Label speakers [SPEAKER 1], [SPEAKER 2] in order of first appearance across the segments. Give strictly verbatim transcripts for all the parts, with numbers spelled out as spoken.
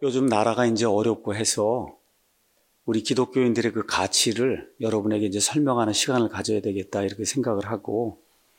[SPEAKER 1] 요즘 나라가 이제 어렵고 해서 우리 기독교인들의 그 가치를 여러분에게 이제 설명하는 시간을 가져야 되겠다 이렇게 생각을 하고,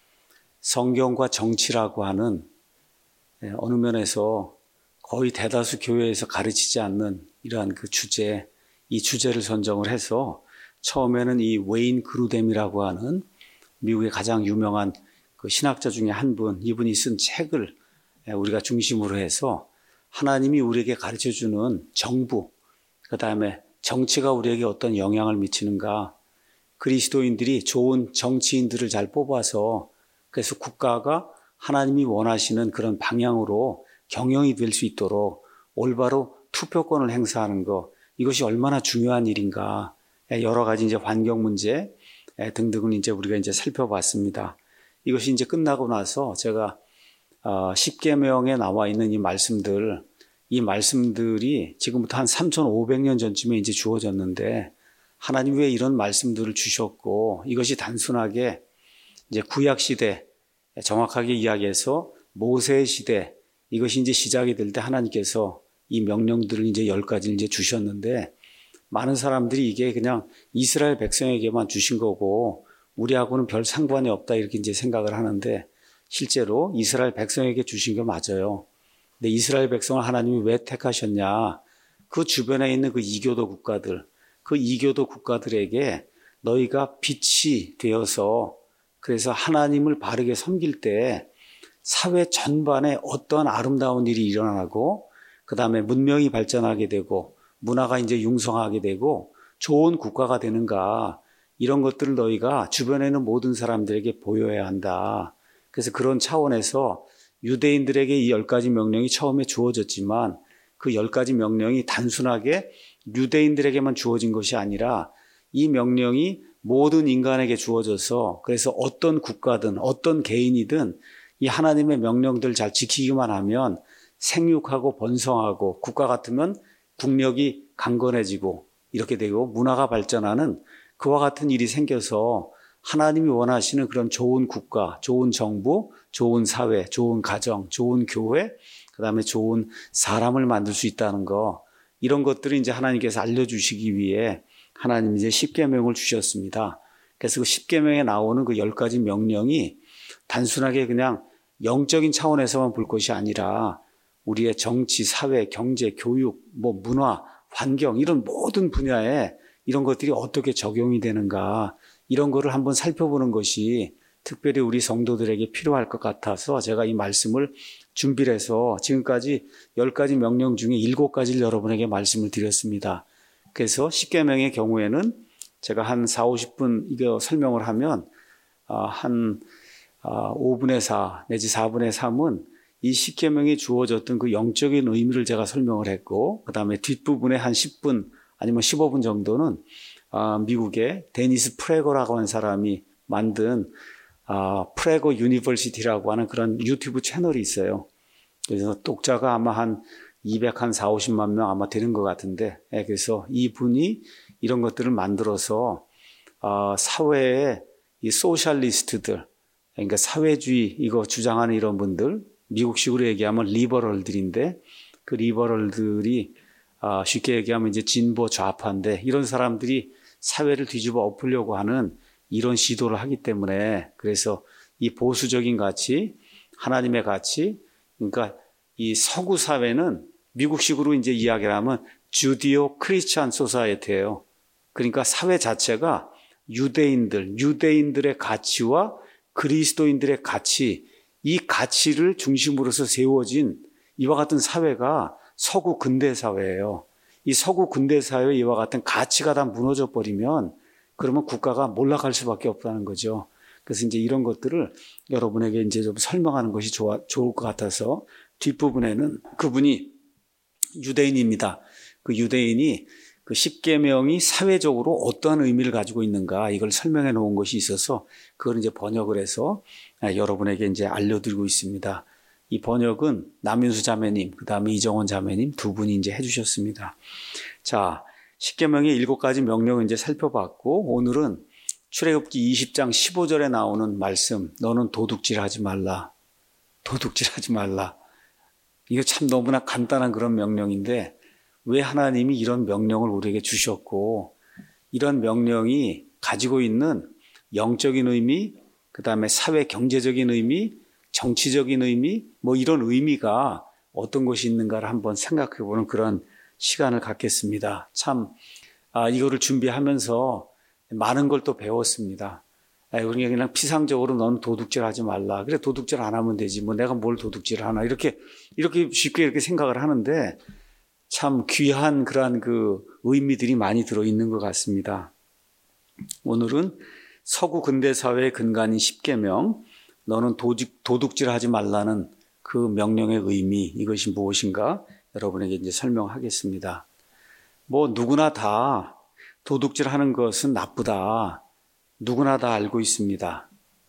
[SPEAKER 1] 성경과 정치라고 하는 어느 면에서 거의 대다수 교회에서 가르치지 않는 이러한 그 주제, 이 주제를 선정을 해서 처음에는 이 웨인 그루뎀이라고 하는 미국의 가장 유명한 그 신학자 중에 한 분, 이분이 쓴 책을 우리가 중심으로 해서 하나님이 우리에게 가르쳐주는 정부, 그 다음에 정치가 우리에게 어떤 영향을 미치는가, 그리스도인들이 좋은 정치인들을 잘 뽑아서 그래서 국가가 하나님이 원하시는 그런 방향으로 경영이 될 수 있도록 올바로 투표권을 행사하는 것, 이것이 얼마나 중요한 일인가, 여러 가지 이제 환경 문제 등등을 이제 우리가 이제 살펴봤습니다. 이것이 이제 끝나고 나서 제가 십계명에 나와 있는 이 말씀들, 이 말씀들이 지금부터 한 삼천오백 년 전쯤에 이제 주어졌는데, 하나님 왜 이런 말씀들을 주셨고, 이것이 단순하게 이제 구약 시대, 정확하게 이야기해서 모세 시대, 이것이 이제 시작이 될 때 하나님께서 이 명령들을 이제 열 가지를 이제 주셨는데, 많은 사람들이 이게 그냥 이스라엘 백성에게만 주신 거고 우리하고는 별 상관이 없다 이렇게 이제 생각을 하는데, 실제로 이스라엘 백성에게 주신 게 맞아요. 근데 이스라엘 백성을 하나님이 왜 택하셨냐? 그 주변에 있는 그 이교도 국가들, 그 이교도 국가들에게 너희가 빛이 되어서, 그래서 하나님을 바르게 섬길 때 사회 전반에 어떠한 아름다운 일이 일어나고, 그 다음에 문명이 발전하게 되고 문화가 이제 융성하게 되고 좋은 국가가 되는가, 이런 것들을 너희가 주변에 있는 모든 사람들에게 보여야 한다. 그래서 그런 차원에서 유대인들에게 이 열 가지 명령이 처음에 주어졌지만, 그 열 가지 명령이 단순하게 유대인들에게만 주어진 것이 아니라 이 명령이 모든 인간에게 주어져서, 그래서 어떤 국가든 어떤 개인이든 이 하나님의 명령들 잘 지키기만 하면 생육하고 번성하고, 국가 같으면 국력이 강건해지고 이렇게 되고 문화가 발전하는 그와 같은 일이 생겨서 하나님이 원하시는 그런 좋은 국가, 좋은 정부, 좋은 사회, 좋은 가정, 좋은 교회, 그 다음에 좋은 사람을 만들 수 있다는 거, 이런 것들을 이제 하나님께서 알려주시기 위해 하나님이 이제 십계명을 주셨습니다. 그래서 그 십계명에 나오는 그 열 가지 명령이 단순하게 그냥 영적인 차원에서만 볼 것이 아니라 우리의 정치, 사회, 경제, 교육, 뭐 문화, 환경, 이런 모든 분야에 이런 것들이 어떻게 적용이 되는가, 이런 거를 한번 살펴보는 것이 특별히 우리 성도들에게 필요할 것 같아서 제가 이 말씀을 준비를 해서 지금까지 열 가지 명령 중에 일곱 가지를 여러분에게 말씀을 드렸습니다. 그래서 십계명의 경우에는 제가 한 사오십 분 이거 설명을 하면 한 오분의 사 내지 사분의 삼은 이 십계명이 주어졌던 그 영적인 의미를 제가 설명을 했고, 그 다음에 뒷부분에 한 십 분 아니면 십오 분 정도는 미국의 데니스 프레거라고 하는 사람이 만든 프레거 유니버시티라고 하는 그런 유튜브 채널이 있어요. 그래서 독자가 아마 한 이백사십만 명 아마 되는 것 같은데, 그래서 이분이 이런 것들을 만들어서 사회의 이 소셜리스트들, 그러니까 사회주의 이거 주장하는 이런 분들, 미국식으로 얘기하면 리버럴들인데, 그 리버럴들이 쉽게 얘기하면 이제 진보 좌파인데, 이런 사람들이 사회를 뒤집어 엎으려고 하는 이런 시도를 하기 때문에, 그래서 이 보수적인 가치, 하나님의 가치, 그러니까 이 서구 사회는 미국식으로 이제 이야기를 하면 주디오 크리스찬 소사이어티예요. 그러니까 사회 자체가 유대인들, 유대인들의 가치와 그리스도인들의 가치, 이 가치를 중심으로서 세워진 이와 같은 사회가 서구 근대 사회예요. 이 서구 근대 사회의 이와 같은 가치가 다 무너져 버리면 그러면 국가가 몰락할 수밖에 없다는 거죠. 그래서 이제 이런 것들을 여러분에게 이제 좀 설명하는 것이 좋아, 좋을 것 같아서 뒷부분에는 그분이 유대인입니다. 그 유대인이 그 십계명이 사회적으로 어떠한 의미를 가지고 있는가, 이걸 설명해 놓은 것이 있어서 그걸 이제 번역을 해서 여러분에게 이제 알려드리고 있습니다. 이 번역은 남윤수 자매님, 그 다음에 이정원 자매님 두 분이 이제 해주셨습니다. 자, 십계명의 일곱 가지 명령을 이제 살펴봤고, 오늘은 출애굽기 이십 장 십오 절에 나오는 말씀, 너는 도둑질하지 말라. 도둑질하지 말라. 이거 참 너무나 간단한 그런 명령인데, 왜 하나님이 이런 명령을 우리에게 주셨고 이런 명령이 가지고 있는 영적인 의미, 그 다음에 사회 경제적인 의미, 정치적인 의미, 뭐 이런 의미가 어떤 것이 있는가를 한번 생각해보는 그런 시간을 갖겠습니다. 참 아, 이거를 준비하면서 많은 걸 또 배웠습니다. 우리가 그냥 피상적으로 넌 도둑질 하지 말라. 그래, 도둑질 안 하면 되지. 뭐 내가 뭘 도둑질 하나. 이렇게, 이렇게 쉽게 이렇게 생각을 하는데 참 귀한 그러한 그 의미들이 많이 들어있는 것 같습니다. 오늘은 서구 근대사회의 근간인 십계명, 너는 도둑, 도둑질 하지 말라는 그 명령의 의미, 이것이 무엇인가 여러분에게 이제 설명하겠습니다. 뭐 누구나 다 도둑질 하는 것은 나쁘다. 누구나 다 알고 있습니다.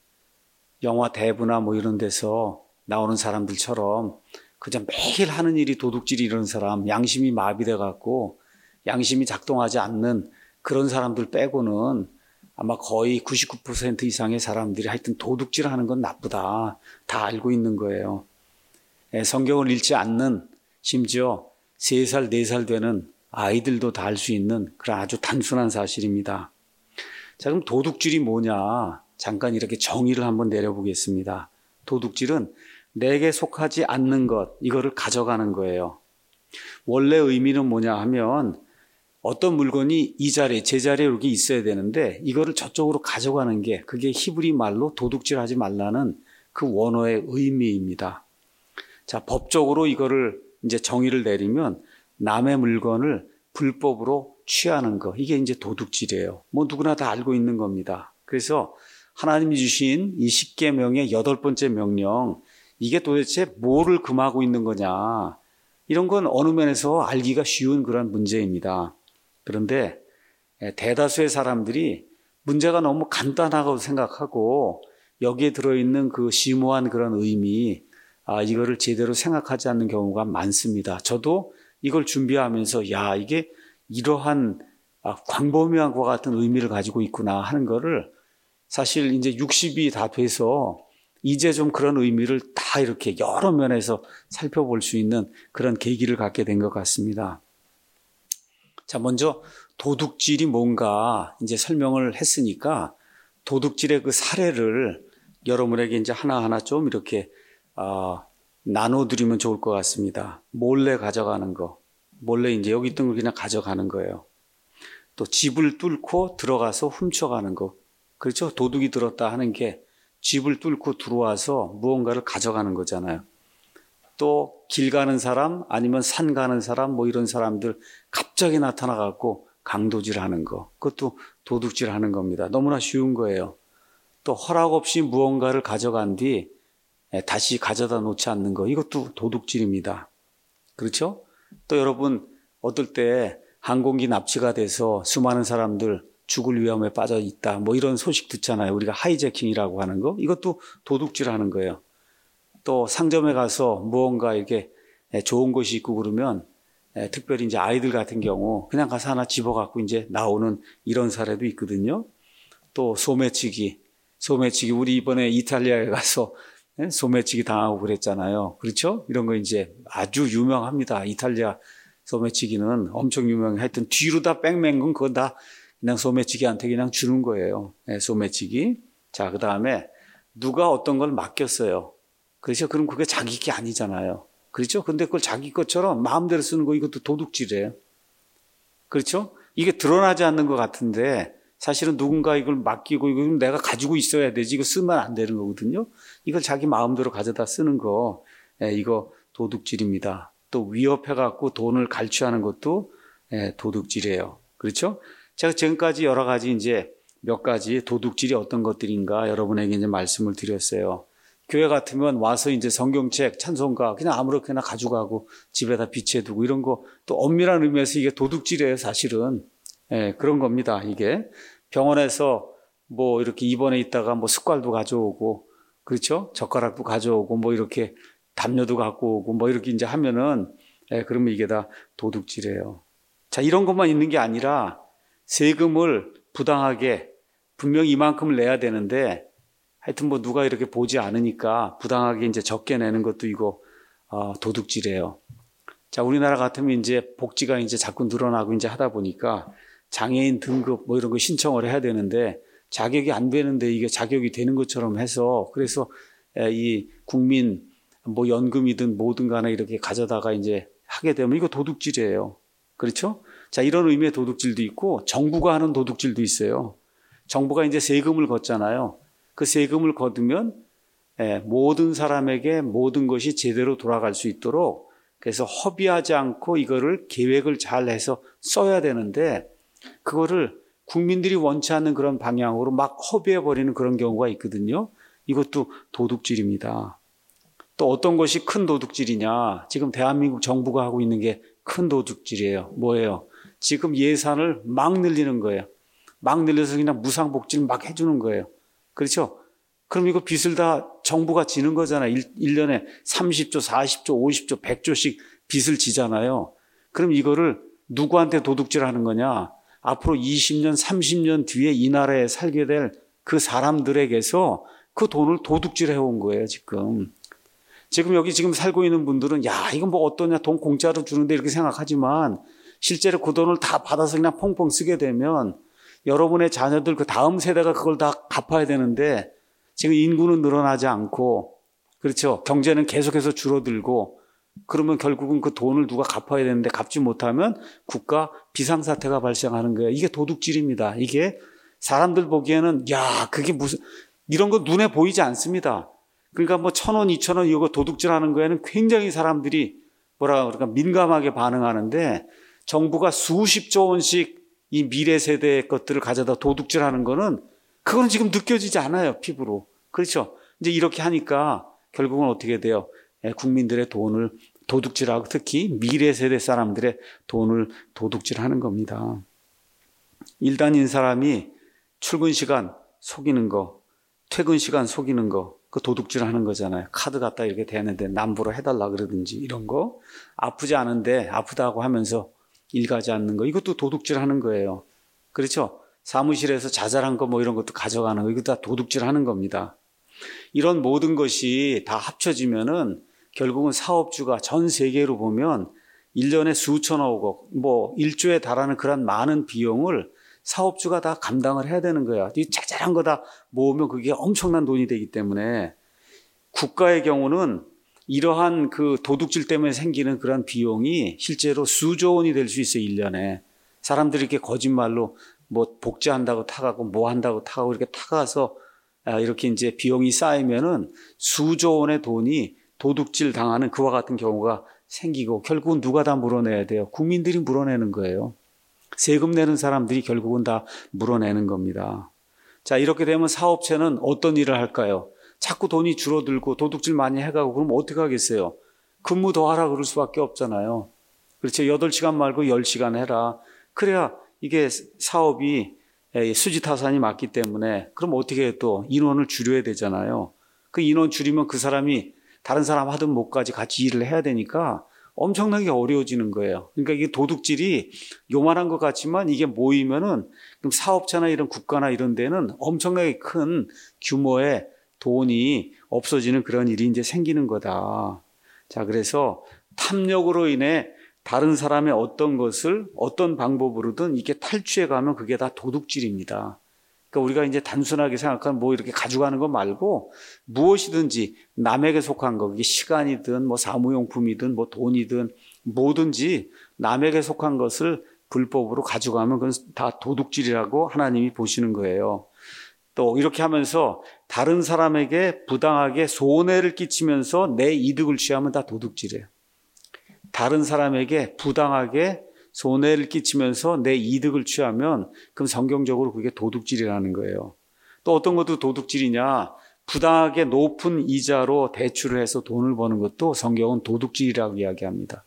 [SPEAKER 1] 영화 대부나 뭐 이런 데서 나오는 사람들처럼 그냥 매일 하는 일이 도둑질이 이런 사람, 양심이 마비돼 갖고 양심이 작동하지 않는 그런 사람들 빼고는 아마 거의 구십구 퍼센트 이상의 사람들이 하여튼 도둑질 하는 건 나쁘다. 다 알고 있는 거예요. 성경을 읽지 않는 심지어 세 살, 네 살 되는 아이들도 다 알 수 있는 그런 아주 단순한 사실입니다. 자, 그럼 도둑질이 뭐냐? 잠깐 이렇게 정의를 한번 내려보겠습니다. 도둑질은 내게 속하지 않는 것, 이거를 가져가는 거예요. 원래 의미는 뭐냐 하면 어떤 물건이 이 자리에, 제 자리에 이렇게 있어야 되는데 이거를 저쪽으로 가져가는 게 그게 히브리 말로 도둑질 하지 말라는 그 원어의 의미입니다. 자, 법적으로 이거를 이제 정의를 내리면 남의 물건을 불법으로 취하는 거, 이게 이제 도둑질이에요. 뭐 누구나 다 알고 있는 겁니다. 그래서 하나님이 주신 이 십계명의 여덟 번째 명령, 이게 도대체 뭐를 금하고 있는 거냐, 이런 건 어느 면에서 알기가 쉬운 그런 문제입니다. 그런데 대다수의 사람들이 문제가 너무 간단하다고 생각하고 여기에 들어있는 그 심오한 그런 의미, 아, 이거를 제대로 생각하지 않는 경우가 많습니다. 저도 이걸 준비하면서 야, 이게 이러한 아, 광범위한 것 같은 의미를 가지고 있구나 하는 거를 사실 이제 육십이 다 돼서 이제 좀 그런 의미를 다 이렇게 여러 면에서 살펴볼 수 있는 그런 계기를 갖게 된 것 같습니다. 자, 먼저 도둑질이 뭔가 이제 설명을 했으니까 도둑질의 그 사례를 여러분에게 이제 하나하나 좀 이렇게 어, 나눠드리면 좋을 것 같습니다. 몰래 가져가는 거. 몰래 이제 여기 있던 걸 그냥 가져가는 거예요. 또 집을 뚫고 들어가서 훔쳐가는 거. 그렇죠? 도둑이 들었다 하는 게 집을 뚫고 들어와서 무언가를 가져가는 거잖아요. 또 길 가는 사람 아니면 산 가는 사람 뭐 이런 사람들 갑자기 나타나갖고 강도질 하는 거. 그것도 도둑질 하는 겁니다. 너무나 쉬운 거예요. 또 허락 없이 무언가를 가져간 뒤 다시 가져다 놓지 않는 거. 이것도 도둑질입니다. 그렇죠? 또 여러분 어떨 때 항공기 납치가 돼서 수많은 사람들 죽을 위험에 빠져 있다. 뭐 이런 소식 듣잖아요. 우리가 하이제킹이라고 하는 거. 이것도 도둑질 하는 거예요. 또 상점에 가서 무언가 이렇게 좋은 것이 있고 그러면 특별히 이제 아이들 같은 경우 그냥 가서 하나 집어갖고 이제 나오는 이런 사례도 있거든요. 또 소매치기. 소매치기. 우리 이번에 이탈리아에 가서 소매치기 당하고 그랬잖아요. 그렇죠? 이런 거 이제 아주 유명합니다. 이탈리아 소매치기는 엄청 유명해. 하여튼 뒤로 다 뺑맨 건 그건 다 그냥 소매치기한테 그냥 주는 거예요. 네, 소매치기. 자, 그 다음에 누가 어떤 걸 맡겼어요. 그렇죠? 그럼 그게 자기 게 아니잖아요. 그렇죠? 근데 그걸 자기 것처럼 마음대로 쓰는 거 이것도 도둑질이에요. 그렇죠? 이게 드러나지 않는 것 같은데 사실은 누군가 이걸 맡기고 이거 내가 가지고 있어야 되지. 이거 쓰면 안 되는 거거든요. 이걸 자기 마음대로 가져다 쓰는 거, 예, 이거 도둑질입니다. 또 위협해갖고 돈을 갈취하는 것도 예, 도둑질이에요. 그렇죠? 제가 지금까지 여러 가지 이제 몇 가지 도둑질이 어떤 것들인가 여러분에게 이제 말씀을 드렸어요. 교회 같으면 와서 이제 성경책, 찬송가 그냥 아무렇게나 가져가고 집에다 비치해두고 이런 거 또 엄밀한 의미에서 이게 도둑질이에요, 사실은. 예, 그런 겁니다, 이게. 병원에서 뭐 이렇게 입원해 있다가 뭐 숟갈도 가져오고, 그렇죠? 젓가락도 가져오고, 뭐 이렇게 담요도 갖고 오고, 뭐 이렇게 이제 하면은, 예, 그러면 이게 다 도둑질이에요. 자, 이런 것만 있는 게 아니라 세금을 부당하게 분명히 이만큼을 내야 되는데 하여튼 뭐 누가 이렇게 보지 않으니까 부당하게 이제 적게 내는 것도 이거 어, 도둑질이에요. 자, 우리나라 같으면 이제 복지가 이제 자꾸 늘어나고 이제 하다 보니까 장애인 등급 뭐 이런 거 신청을 해야 되는데 자격이 안 되는데 이게 자격이 되는 것처럼 해서 그래서 이 국민 뭐 연금이든 뭐든 간에 이렇게 가져다가 이제 하게 되면 이거 도둑질이에요. 그렇죠? 자, 이런 의미의 도둑질도 있고 정부가 하는 도둑질도 있어요. 정부가 이제 세금을 걷잖아요. 그 세금을 거두면 모든 사람에게 모든 것이 제대로 돌아갈 수 있도록 그래서 허비하지 않고 이거를 계획을 잘 해서 써야 되는데 그거를 국민들이 원치 않는 그런 방향으로 막 허비해버리는 그런 경우가 있거든요. 이것도 도둑질입니다. 또 어떤 것이 큰 도둑질이냐. 지금 대한민국 정부가 하고 있는 게 큰 도둑질이에요. 뭐예요? 지금 예산을 막 늘리는 거예요. 막 늘려서 그냥 무상복지를 막 해주는 거예요. 그렇죠? 그럼 이거 빚을 다 정부가 지는 거잖아요. 일 년에 삼십조, 사십조, 오십조, 백조씩 빚을 지잖아요. 그럼 이거를 누구한테 도둑질하는 거냐? 앞으로 이십 년, 삼십 년 뒤에 이 나라에 살게 될 그 사람들에게서 그 돈을 도둑질해 온 거예요, 지금. 지금 여기 지금 살고 있는 분들은 야, 이건 뭐 어떠냐, 돈 공짜로 주는데 이렇게 생각하지만 실제로 그 돈을 다 받아서 그냥 펑펑 쓰게 되면 여러분의 자녀들 그 다음 세대가 그걸 다 갚아야 되는데 지금 인구는 늘어나지 않고 그렇죠. 경제는 계속해서 줄어들고 그러면 결국은 그 돈을 누가 갚아야 되는데 갚지 못하면 국가 비상사태가 발생하는 거예요. 이게 도둑질입니다. 이게 사람들 보기에는 야, 그게 무슨 이런 거 눈에 보이지 않습니다. 그러니까 뭐 천 원, 이천 원 이거 도둑질하는 거에는 굉장히 사람들이 뭐라 그럴까 민감하게 반응하는데 정부가 수십조 원씩 이 미래 세대의 것들을 가져다 도둑질하는 거는 그건 지금 느껴지지 않아요, 피부로. 그렇죠? 이제 이렇게 하니까 결국은 어떻게 돼요? 국민들의 돈을 도둑질하고 특히 미래 세대 사람들의 돈을 도둑질하는 겁니다. 일 다닌 사람이 출근 시간 속이는 거, 퇴근 시간 속이는 거, 그 도둑질하는 거잖아요. 카드 갖다 이렇게 대는데 남부로 해달라 그러든지 이런 거. 아프지 않은데 아프다고 하면서 일 가지 않는 거. 이것도 도둑질하는 거예요. 그렇죠? 사무실에서 자잘한 거 뭐 이런 것도 가져가는 거. 이거 다 도둑질하는 겁니다. 이런 모든 것이 다 합쳐지면은 결국은 사업주가 전 세계로 보면 일 년에 수천억억, 뭐 일조에 달하는 그런 많은 비용을 사업주가 다 감당을 해야 되는 거야. 이 자잘한 거 다 모으면 그게 엄청난 돈이 되기 때문에 국가의 경우는 이러한 그 도둑질 때문에 생기는 그런 비용이 실제로 수조 원이 될 수 있어요, 일 년에. 사람들이 이렇게 거짓말로 뭐 복제한다고 타가고 뭐 한다고 타가고 이렇게 타가서 이렇게 이제 비용이 쌓이면은 수조 원의 돈이 도둑질 당하는 그와 같은 경우가 생기고 결국은 누가 다 물어내야 돼요? 국민들이 물어내는 거예요. 세금 내는 사람들이 결국은 다 물어내는 겁니다. 자, 이렇게 되면 사업체는 어떤 일을 할까요? 자꾸 돈이 줄어들고 도둑질 많이 해가고 그러면 어떻게 하겠어요? 근무 더 하라 그럴 수밖에 없잖아요. 그렇죠. 여덟 시간 말고 열 시간 해라. 그래야 이게 사업이 수지타산이 맞기 때문에 그럼 어떻게 또 인원을 줄여야 되잖아요. 그 인원 줄이면 그 사람이 다른 사람 하든 못까지 같이 일을 해야 되니까 엄청나게 어려워지는 거예요. 그러니까 이게 도둑질이 요만한 것 같지만 이게 모이면은 그럼 사업체나 이런 국가나 이런 데는 엄청나게 큰 규모의 돈이 없어지는 그런 일이 이제 생기는 거다. 자, 그래서 탐욕으로 인해 다른 사람의 어떤 것을 어떤 방법으로든 이렇게 탈취해 가면 그게 다 도둑질입니다. 그러니까 우리가 이제 단순하게 생각하는 뭐 이렇게 가져가는 거 말고 무엇이든지 남에게 속한 거, 그게 시간이든 뭐 사무용품이든 뭐 돈이든 뭐든지 남에게 속한 것을 불법으로 가져가면 그건 다 도둑질이라고 하나님이 보시는 거예요. 또 이렇게 하면서 다른 사람에게 부당하게 손해를 끼치면서 내 이득을 취하면 다 도둑질이에요. 다른 사람에게 부당하게 손해를 끼치면서 내 이득을 취하면 그럼 성경적으로 그게 도둑질이라는 거예요. 또 어떤 것도 도둑질이냐? 부당하게 높은 이자로 대출을 해서 돈을 버는 것도 성경은 도둑질이라고 이야기합니다.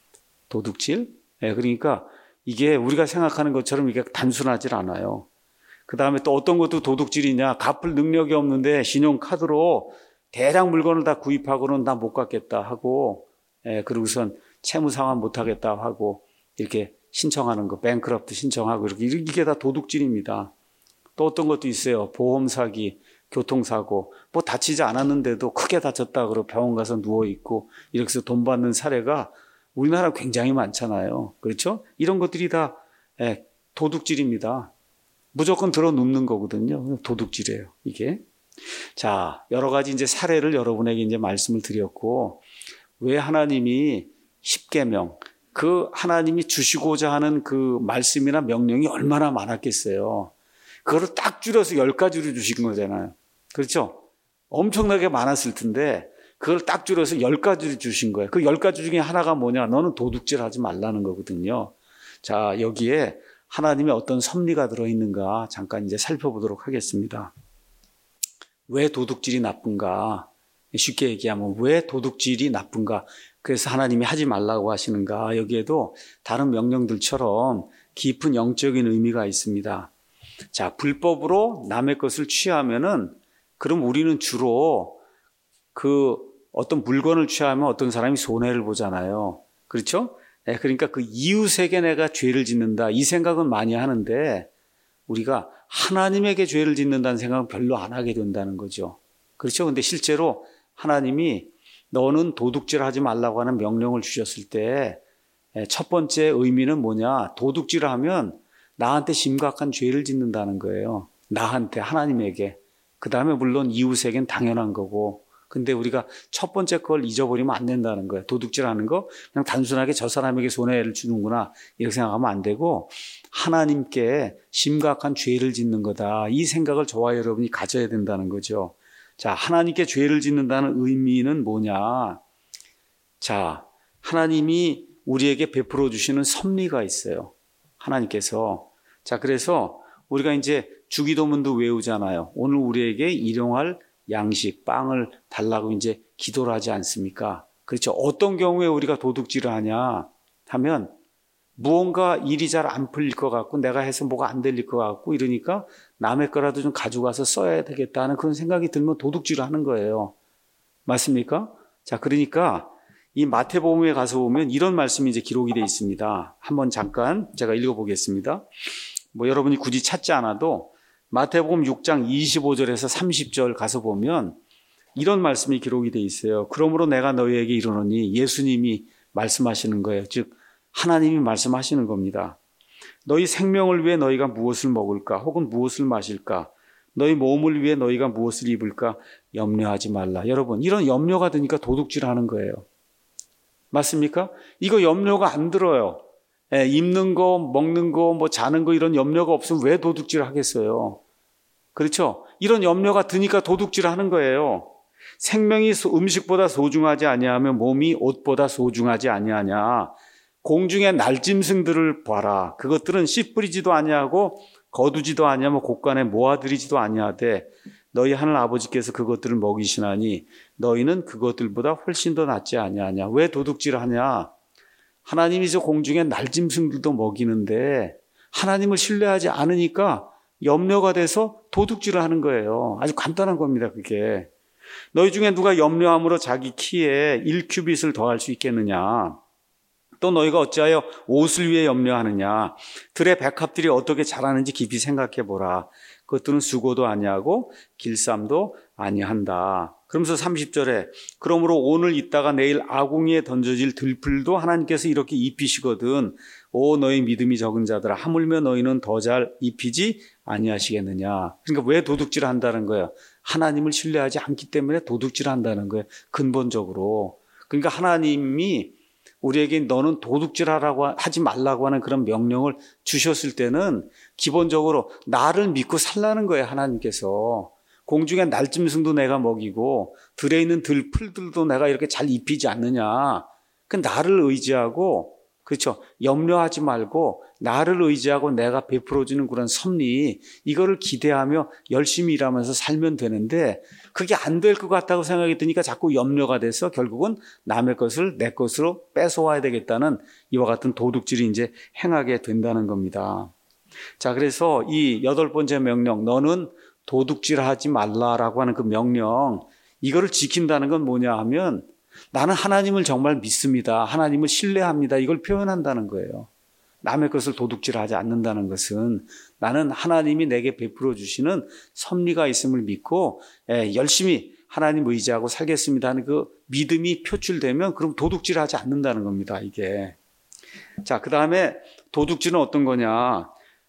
[SPEAKER 1] 도둑질? 네, 그러니까 이게 우리가 생각하는 것처럼 이게 단순하지 않아요. 그 다음에 또 어떤 것도 도둑질이냐? 갚을 능력이 없는데 신용카드로 대량 물건을 다 구입하고는 나 못 갚겠다 하고, 예, 그러고선 채무 상환 못 하겠다 하고 이렇게 신청하는 거, 뱅크럽트 신청하고 이렇게 이게 다 도둑질입니다. 또 어떤 것도 있어요. 보험 사기, 교통사고, 뭐 다치지 않았는데도 크게 다쳤다 그러고 병원 가서 누워 있고 이렇게 해서 돈 받는 사례가 우리나라 굉장히 많잖아요. 그렇죠? 이런 것들이 다 예, 도둑질입니다. 무조건 들어 눕는 거거든요. 도둑질이에요, 이게. 자, 여러 가지 이제 사례를 여러분에게 이제 말씀을 드렸고, 왜 하나님이 십계명, 그 하나님이 주시고자 하는 그 말씀이나 명령이 얼마나 많았겠어요. 그거를 딱 줄여서 열 가지로 주신 거잖아요. 그렇죠? 엄청나게 많았을 텐데, 그걸 딱 줄여서 열 가지를 주신 거예요. 그 열 가지 중에 하나가 뭐냐? 너는 도둑질 하지 말라는 거거든요. 자, 여기에 하나님의 어떤 섭리가 들어있는가 잠깐 이제 살펴보도록 하겠습니다. 왜 도둑질이 나쁜가? 쉽게 얘기하면 왜 도둑질이 나쁜가? 그래서 하나님이 하지 말라고 하시는가? 여기에도 다른 명령들처럼 깊은 영적인 의미가 있습니다. 자, 불법으로 남의 것을 취하면은 그럼 우리는 주로 그 어떤 물건을 취하면 어떤 사람이 손해를 보잖아요. 그렇죠? 네, 그러니까 그 이웃에게 내가 죄를 짓는다 이 생각은 많이 하는데 우리가 하나님에게 죄를 짓는다는 생각은 별로 안 하게 된다는 거죠. 그렇죠? 근데 실제로 하나님이 너는 도둑질하지 말라고 하는 명령을 주셨을 때 첫 번째 의미는 뭐냐? 도둑질을 하면 나한테 심각한 죄를 짓는다는 거예요. 나한테, 하나님에게. 그 다음에 물론 이웃에겐 당연한 거고. 근데 우리가 첫 번째 걸 잊어버리면 안 된다는 거예요. 도둑질하는 거 그냥 단순하게 저 사람에게 손해를 주는구나 이렇게 생각하면 안 되고 하나님께 심각한 죄를 짓는 거다. 이 생각을 저와 여러분이 가져야 된다는 거죠. 자, 하나님께 죄를 짓는다는 의미는 뭐냐? 자, 하나님이 우리에게 베풀어 주시는 섭리가 있어요. 하나님께서. 자, 그래서 우리가 이제 주기도문도 외우잖아요. 오늘 우리에게 일용할 양식, 빵을 달라고 이제 기도를 하지 않습니까? 그렇죠. 어떤 경우에 우리가 도둑질을 하냐 하면 무언가 일이 잘 안 풀릴 것 같고 내가 해서 뭐가 안 들릴 것 같고 이러니까 남의 거라도 좀 가져가서 써야 되겠다는 그런 생각이 들면 도둑질을 하는 거예요. 맞습니까? 자, 그러니까 이 마태복음에 가서 보면 이런 말씀이 이제 기록이 되어 있습니다. 한번 잠깐 제가 읽어보겠습니다. 뭐 여러분이 굳이 찾지 않아도 마태복음 육 장 이십오 절에서 삼십 절 가서 보면 이런 말씀이 기록이 되어 있어요. 그러므로 내가 너희에게 이르노니 예수님이 말씀하시는 거예요. 즉 하나님이 말씀하시는 겁니다. 너희 생명을 위해 너희가 무엇을 먹을까 혹은 무엇을 마실까 너희 몸을 위해 너희가 무엇을 입을까 염려하지 말라. 여러분 이런 염려가 드니까 도둑질하는 거예요. 맞습니까? 이거 염려가 안 들어요. 예, 입는 거, 먹는 거, 뭐 자는 거 이런 염려가 없으면 왜 도둑질 하겠어요? 그렇죠? 이런 염려가 드니까 도둑질 하는 거예요. 생명이 음식보다 소중하지 아니하며 몸이 옷보다 소중하지 아니하냐. 공중의 날짐승들을 봐라. 그것들은 씨 뿌리지도 아니하고 거두지도 아니하며 곳간에 모아들이지도 아니하되 너희 하늘 아버지께서 그것들을 먹이시나니 너희는 그것들보다 훨씬 더 낫지 아니하냐. 왜 도둑질을 하냐? 하나님이 저 공중의 날짐승들도 먹이는데 하나님을 신뢰하지 않으니까 염려가 돼서 도둑질을 하는 거예요. 아주 간단한 겁니다, 그게. 너희 중에 누가 염려함으로 자기 키에 일 큐빗을 더할 수 있겠느냐? 또 너희가 어찌하여 옷을 위해 염려하느냐? 들의 백합들이 어떻게 자라는지 깊이 생각해 보라. 그것들은 수고도 아니하고 길쌈도 아니한다. 그러면서 삼십 절에 그러므로 오늘 있다가 내일 아궁이에 던져질 들풀도 하나님께서 이렇게 입히시거든. 오 너희 믿음이 적은 자들아 하물며 너희는 더 잘 입히지 아니하시겠느냐. 그러니까 왜 도둑질을 한다는 거예요? 하나님을 신뢰하지 않기 때문에 도둑질을 한다는 거예요. 근본적으로. 그러니까 하나님이 우리에게 너는 도둑질하라고 하지 말라고 하는 그런 명령을 주셨을 때는 기본적으로 나를 믿고 살라는 거예요. 하나님께서. 공중의 날짐승도 내가 먹이고 들에 있는 들풀들도 내가 이렇게 잘 입히지 않느냐. 그 나를 의지하고 그렇죠. 염려하지 말고 나를 의지하고 내가 베풀어주는 그런 섭리 이거를 기대하며 열심히 일하면서 살면 되는데 그게 안 될 것 같다고 생각이 드니까 자꾸 염려가 돼서 결국은 남의 것을 내 것으로 뺏어와야 되겠다는 이와 같은 도둑질이 이제 행하게 된다는 겁니다. 자, 그래서 이 여덟 번째 명령 너는 도둑질하지 말라라고 하는 그 명령 이거를 지킨다는 건 뭐냐 하면 나는 하나님을 정말 믿습니다. 하나님을 신뢰합니다. 이걸 표현한다는 거예요. 남의 것을 도둑질하지 않는다는 것은 나는 하나님이 내게 베풀어 주시는 섭리가 있음을 믿고 열심히 하나님 의지하고 살겠습니다 하는 그 믿음이 표출되면 그럼 도둑질 하지 않는다는 겁니다, 이게. 자, 그 다음에 도둑질은 어떤 거냐.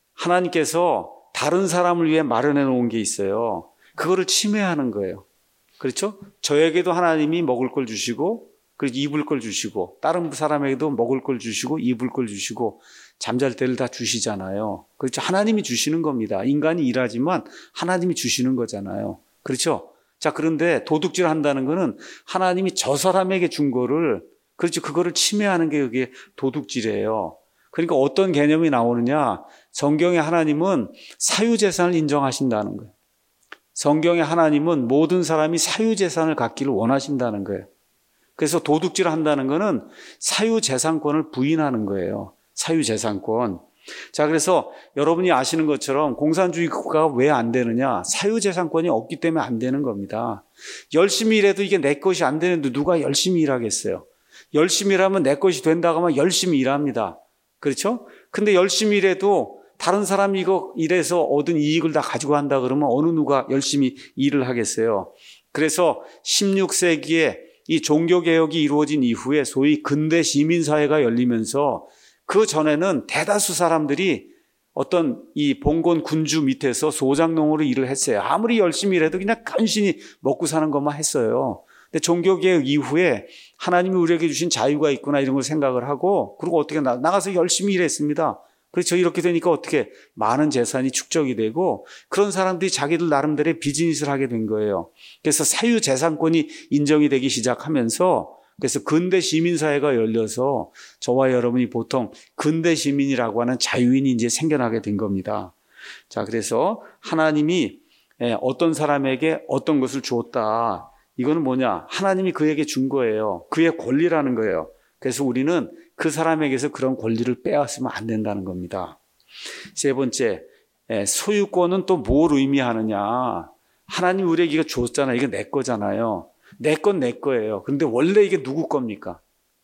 [SPEAKER 1] 하나님께서 다른 사람을 위해 마련해 놓은 게 있어요. 그거를 침해하는 거예요. 그렇죠? 저에게도 하나님이 먹을 걸 주시고, 그리고 입을 걸 주시고, 다른 사람에게도 먹을 걸 주시고, 입을 걸 주시고, 잠잘 때를 다 주시잖아요. 그렇죠? 하나님이 주시는 겁니다. 인간이 일하지만 하나님이 주시는 거잖아요. 그렇죠? 자, 그런데 도둑질 한다는 거는 하나님이 저 사람에게 준 거를, 그렇죠? 그거를 침해하는 게 그게 도둑질이에요. 그러니까 어떤 개념이 나오느냐? 성경의 하나님은 사유재산을 인정하신다는 거예요. 성경의 하나님은 모든 사람이 사유재산을 갖기를 원하신다는 거예요. 그래서 도둑질 한다는 거는 사유재산권을 부인하는 거예요. 사유재산권. 자, 그래서 여러분이 아시는 것처럼 공산주의 국가가 왜 안 되느냐? 사유재산권이 없기 때문에 안 되는 겁니다. 열심히 일해도 이게 내 것이 안 되는데 누가 열심히 일하겠어요? 열심히 일하면 내 것이 된다고 하면 열심히 일합니다. 그렇죠? 근데 열심히 일해도 다른 사람이 이거 일해서 얻은 이익을 다 가지고 한다 그러면 어느 누가 열심히 일을 하겠어요? 그래서 십육 세기에 이 종교개혁이 이루어진 이후에 소위 근대 시민사회가 열리면서 그 전에는 대다수 사람들이 어떤 이 봉건 군주 밑에서 소장농으로 일을 했어요. 아무리 열심히 일해도 그냥 간신히 먹고 사는 것만 했어요. 근데 종교개혁 이후에 하나님이 우리에게 주신 자유가 있구나 이런 걸 생각을 하고 그리고 어떻게 나, 나가서 열심히 일했습니다. 그렇죠. 이렇게 되니까 어떻게 많은 재산이 축적이 되고 그런 사람들이 자기들 나름대로의 비즈니스를 하게 된 거예요. 그래서 사유재산권이 인정이 되기 시작하면서 그래서 근대 시민사회가 열려서 저와 여러분이 보통 근대 시민이라고 하는 자유인이 이제 생겨나게 된 겁니다. 자, 그래서 하나님이 어떤 사람에게 어떤 것을 주었다. 이거는 뭐냐? 하나님이 그에게 준 거예요. 그의 권리라는 거예요. 그래서 우리는 그 사람에게서 그런 권리를 빼앗으면 안 된다는 겁니다. 세 번째, 소유권은 또 뭘 의미하느냐? 하나님 우리에게 이거 줬잖아요. 이거 내 거잖아요. 내 건 내 거예요. 그런데 원래 이게 누구 겁니까?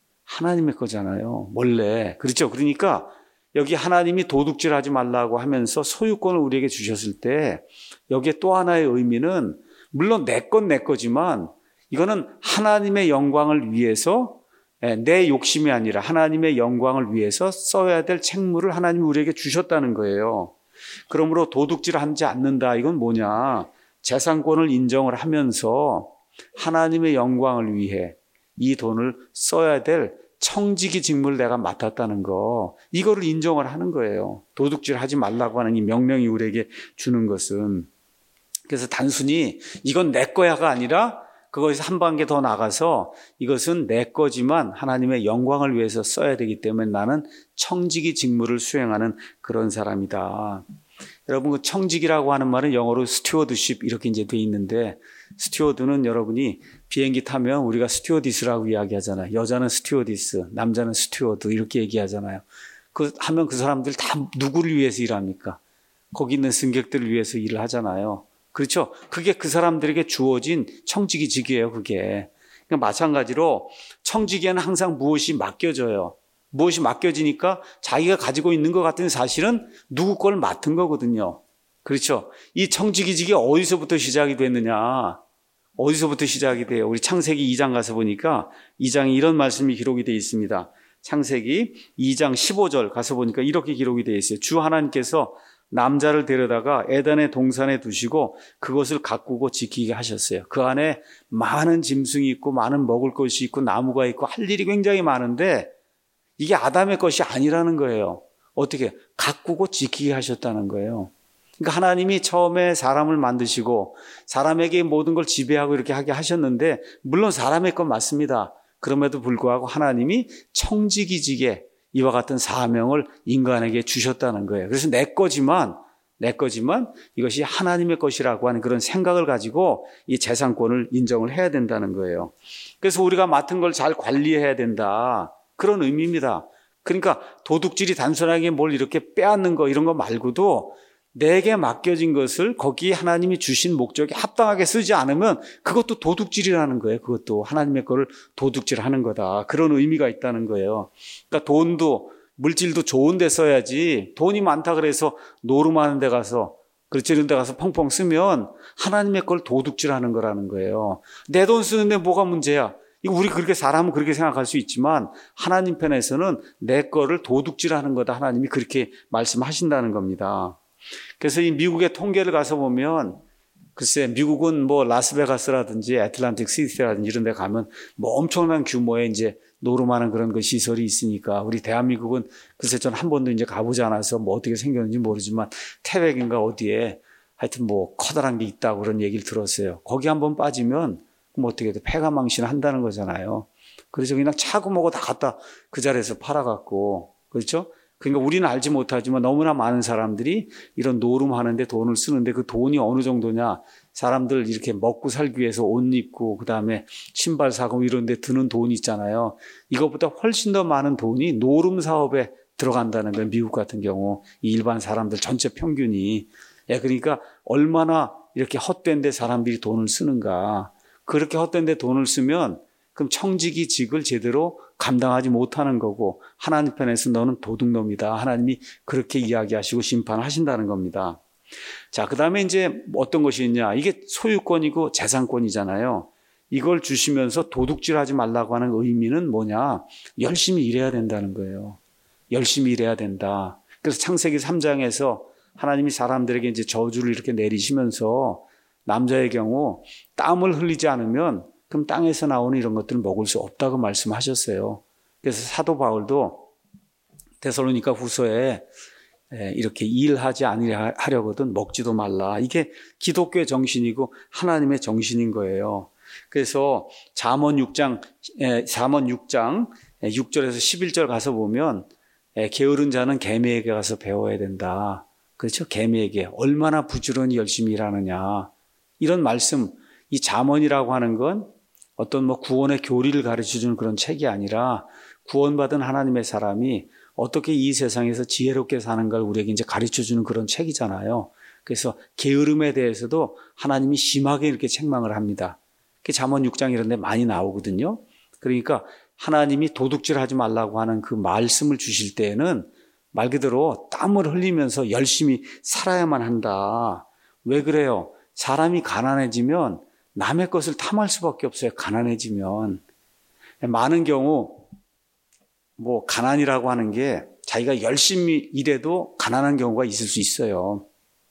[SPEAKER 1] 하나님의 거잖아요. 원래. 그렇죠? 그러니까 여기 하나님이 도둑질하지 말라고 하면서 소유권을 우리에게 주셨을 때 여기에 또 하나의 의미는 물론 내 건 내 거지만 이거는 하나님의 영광을 위해서 내 욕심이 아니라 하나님의 영광을 위해서 써야 될 책무를 하나님이 우리에게 주셨다는 거예요. 그러므로 도둑질하지 않는다. 이건 뭐냐? 재산권을 인정을 하면서 하나님의 영광을 위해 이 돈을 써야 될 청지기 직무를 내가 맡았다는 거, 이거를 인정을 하는 거예요. 도둑질하지 말라고 하는 이 명령이 우리에게 주는 것은. 그래서 단순히 이건 내 거야가 아니라 그것에서 한 단계 더 나가서 이것은 내 거지만 하나님의 영광을 위해서 써야 되기 때문에 나는 청지기 직무를 수행하는 그런 사람이다. 여러분, 그 청직이라고 하는 말은 영어로 스튜어드십 이렇게 이제 돼 있는데, 스튜어드는 여러분이 비행기 타면 우리가 스튜어디스라고 이야기하잖아요. 여자는 스튜어디스, 남자는 스튜어드 이렇게 얘기하잖아요. 그 하면 그 사람들 다 누구를 위해서 일합니까? 거기 있는 승객들을 위해서 일을 하잖아요. 그렇죠? 그게 그 사람들에게 주어진 청지기직이에요, 그게. 그러니까 마찬가지로 청지기에는 항상 무엇이 맡겨져요. 무엇이 맡겨지니까 자기가 가지고 있는 것 같은 사실은 누구 걸 맡은 거거든요. 그렇죠? 이 청지기직이 어디서부터 시작이 됐느냐? 어디서부터 시작이 돼요? 우리 창세기 이 장 가서 보니까 이 장에 이런 말씀이 기록이 되어 있습니다. 창세기 이 장 십오 절 가서 보니까 이렇게 기록이 되어 있어요. 주 하나님께서 남자를 데려다가 에덴의 동산에 두시고 그것을 가꾸고 지키게 하셨어요. 그 안에 많은 짐승이 있고 많은 먹을 것이 있고 나무가 있고 할 일이 굉장히 많은데 이게 아담의 것이 아니라는 거예요. 어떻게? 가꾸고 지키게 하셨다는 거예요. 그러니까 하나님이 처음에 사람을 만드시고 사람에게 모든 걸 지배하고 이렇게 하게 하셨는데 물론 사람의 건 맞습니다. 그럼에도 불구하고 하나님이 청지기직에 이와 같은 사명을 인간에게 주셨다는 거예요. 그래서 내 거지만 내 거지만 이것이 하나님의 것이라고 하는 그런 생각을 가지고 이 재산권을 인정을 해야 된다는 거예요. 그래서 우리가 맡은 걸 잘 관리해야 된다. 그런 의미입니다. 그러니까 도둑질이 단순하게 뭘 이렇게 빼앗는 거 이런 거 말고도 내게 맡겨진 것을 거기에 하나님이 주신 목적에 합당하게 쓰지 않으면 그것도 도둑질이라는 거예요. 그것도 하나님의 거를 도둑질하는 거다. 그런 의미가 있다는 거예요. 그러니까 돈도 물질도 좋은 데 써야지 돈이 많다 그래서 노름하는 데 가서 그렇지, 이런 데 가서 펑펑 쓰면 하나님의 걸 도둑질하는 거라는 거예요. 내 돈 쓰는데 뭐가 문제야? 이거 우리 그렇게 사람은 그렇게 생각할 수 있지만 하나님 편에서는 내 거를 도둑질하는 거다. 하나님이 그렇게 말씀하신다는 겁니다. 그래서 이 미국의 통계를 가서 보면 글쎄 미국은 뭐 라스베가스라든지 애틀란틱 시티라든지 이런 데 가면 뭐 엄청난 규모의 이제 노름하는 그런 그 시설이 있으니까 우리 대한민국은 글쎄 전 한 번도 이제 가보지 않아서 뭐 어떻게 생겼는지 모르지만 태백인가 어디에 하여튼 뭐 커다란 게 있다고 그런 얘기를 들었어요. 거기 한번 빠지면 그럼 어떻게 돼? 폐가 망신한다는 거잖아요. 그래서 그냥 차고먹어 다 갖다 그 자리에서 팔아갖고 그렇죠? 그러니까 우리는 알지 못하지만 너무나 많은 사람들이 이런 노름하는데 돈을 쓰는데 그 돈이 어느 정도냐. 사람들 이렇게 먹고 살기 위해서 옷 입고 그다음에 신발 사고 이런 데 드는 돈이 있잖아요. 이것보다 훨씬 더 많은 돈이 노름 사업에 들어간다는 거예요. 미국 같은 경우. 일반 사람들 전체 평균이. 예, 그러니까 얼마나 이렇게 헛된 데 사람들이 돈을 쓰는가. 그렇게 헛된 데 돈을 쓰면 그럼 청지기 직을 제대로 감당하지 못하는 거고 하나님 편에서 너는 도둑놈이다. 하나님이 그렇게 이야기하시고 심판하신다는 겁니다. 자, 그 다음에 이제 어떤 것이 있냐. 이게 소유권이고 재산권이잖아요. 이걸 주시면서 도둑질하지 말라고 하는 의미는 뭐냐. 열심히 일해야 된다는 거예요. 열심히 일해야 된다. 그래서 창세기 삼 장에서 하나님이 사람들에게 이제 저주를 이렇게 내리시면서 남자의 경우 땀을 흘리지 않으면 그럼 땅에서 나오는 이런 것들을 먹을 수 없다고 말씀하셨어요. 그래서 사도 바울도 데살로니가 후서에 이렇게 일하지 아니하려거든 먹지도 말라. 이게 기독교의 정신이고 하나님의 정신인 거예요. 그래서 잠언 육 장, 잠언 육 장 육 절에서 십일 절 가서 보면 게으른 자는 개미에게 가서 배워야 된다. 그렇죠? 개미에게 얼마나 부지런히 열심히 일하느냐. 이런 말씀, 이 잠언이라고 하는 건 어떤 뭐 구원의 교리를 가르쳐주는 그런 책이 아니라 구원받은 하나님의 사람이 어떻게 이 세상에서 지혜롭게 사는 걸 우리에게 이제 가르쳐주는 그런 책이잖아요. 그래서 게으름에 대해서도 하나님이 심하게 이렇게 책망을 합니다. 잠언 육 장 이런 데 많이 나오거든요. 그러니까 하나님이 도둑질하지 말라고 하는 그 말씀을 주실 때에는 말 그대로 땀을 흘리면서 열심히 살아야만 한다. 왜 그래요? 사람이 가난해지면 남의 것을 탐할 수밖에 없어요. 가난해지면. 많은 경우 뭐 가난이라고 하는 게 자기가 열심히 일해도 가난한 경우가 있을 수 있어요.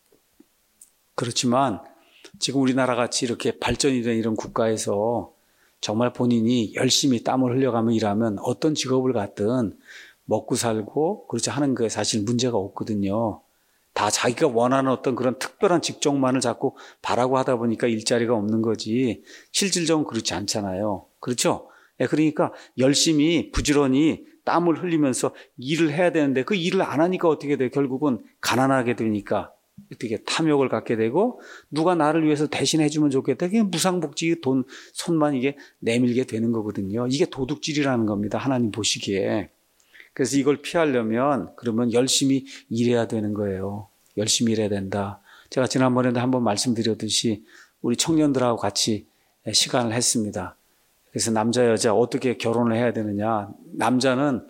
[SPEAKER 1] 그렇지만 지금 우리나라 같이 이렇게 발전이 된 이런 국가에서 정말 본인이 열심히 땀을 흘려가며 일하면 어떤 직업을 갖든 먹고 살고 그렇지 하는 게 사실 문제가 없거든요. 다 자기가 원하는 어떤 그런 특별한 직종만을 자꾸 바라고 하다 보니까 일자리가 없는 거지 실질적으로 그렇지 않잖아요. 그렇죠? 그러니까 열심히 부지런히 땀을 흘리면서 일을 해야 되는데 그 일을 안 하니까 어떻게 돼? 결국은 가난하게 되니까 어떻게 탐욕을 갖게 되고 누가 나를 위해서 대신해 주면 좋겠다. 그게 무상복지 돈 손만 이게 내밀게 되는 거거든요. 이게 도둑질이라는 겁니다. 하나님 보시기에. 그래서 이걸 피하려면 그러면 열심히 일해야 되는 거예요. 열심히 일해야 된다. 제가 지난번에도 한번 말씀드렸듯이 우리 청년들하고 같이 시간을 했습니다. 그래서 남자 여자 어떻게 결혼을 해야 되느냐. 남자는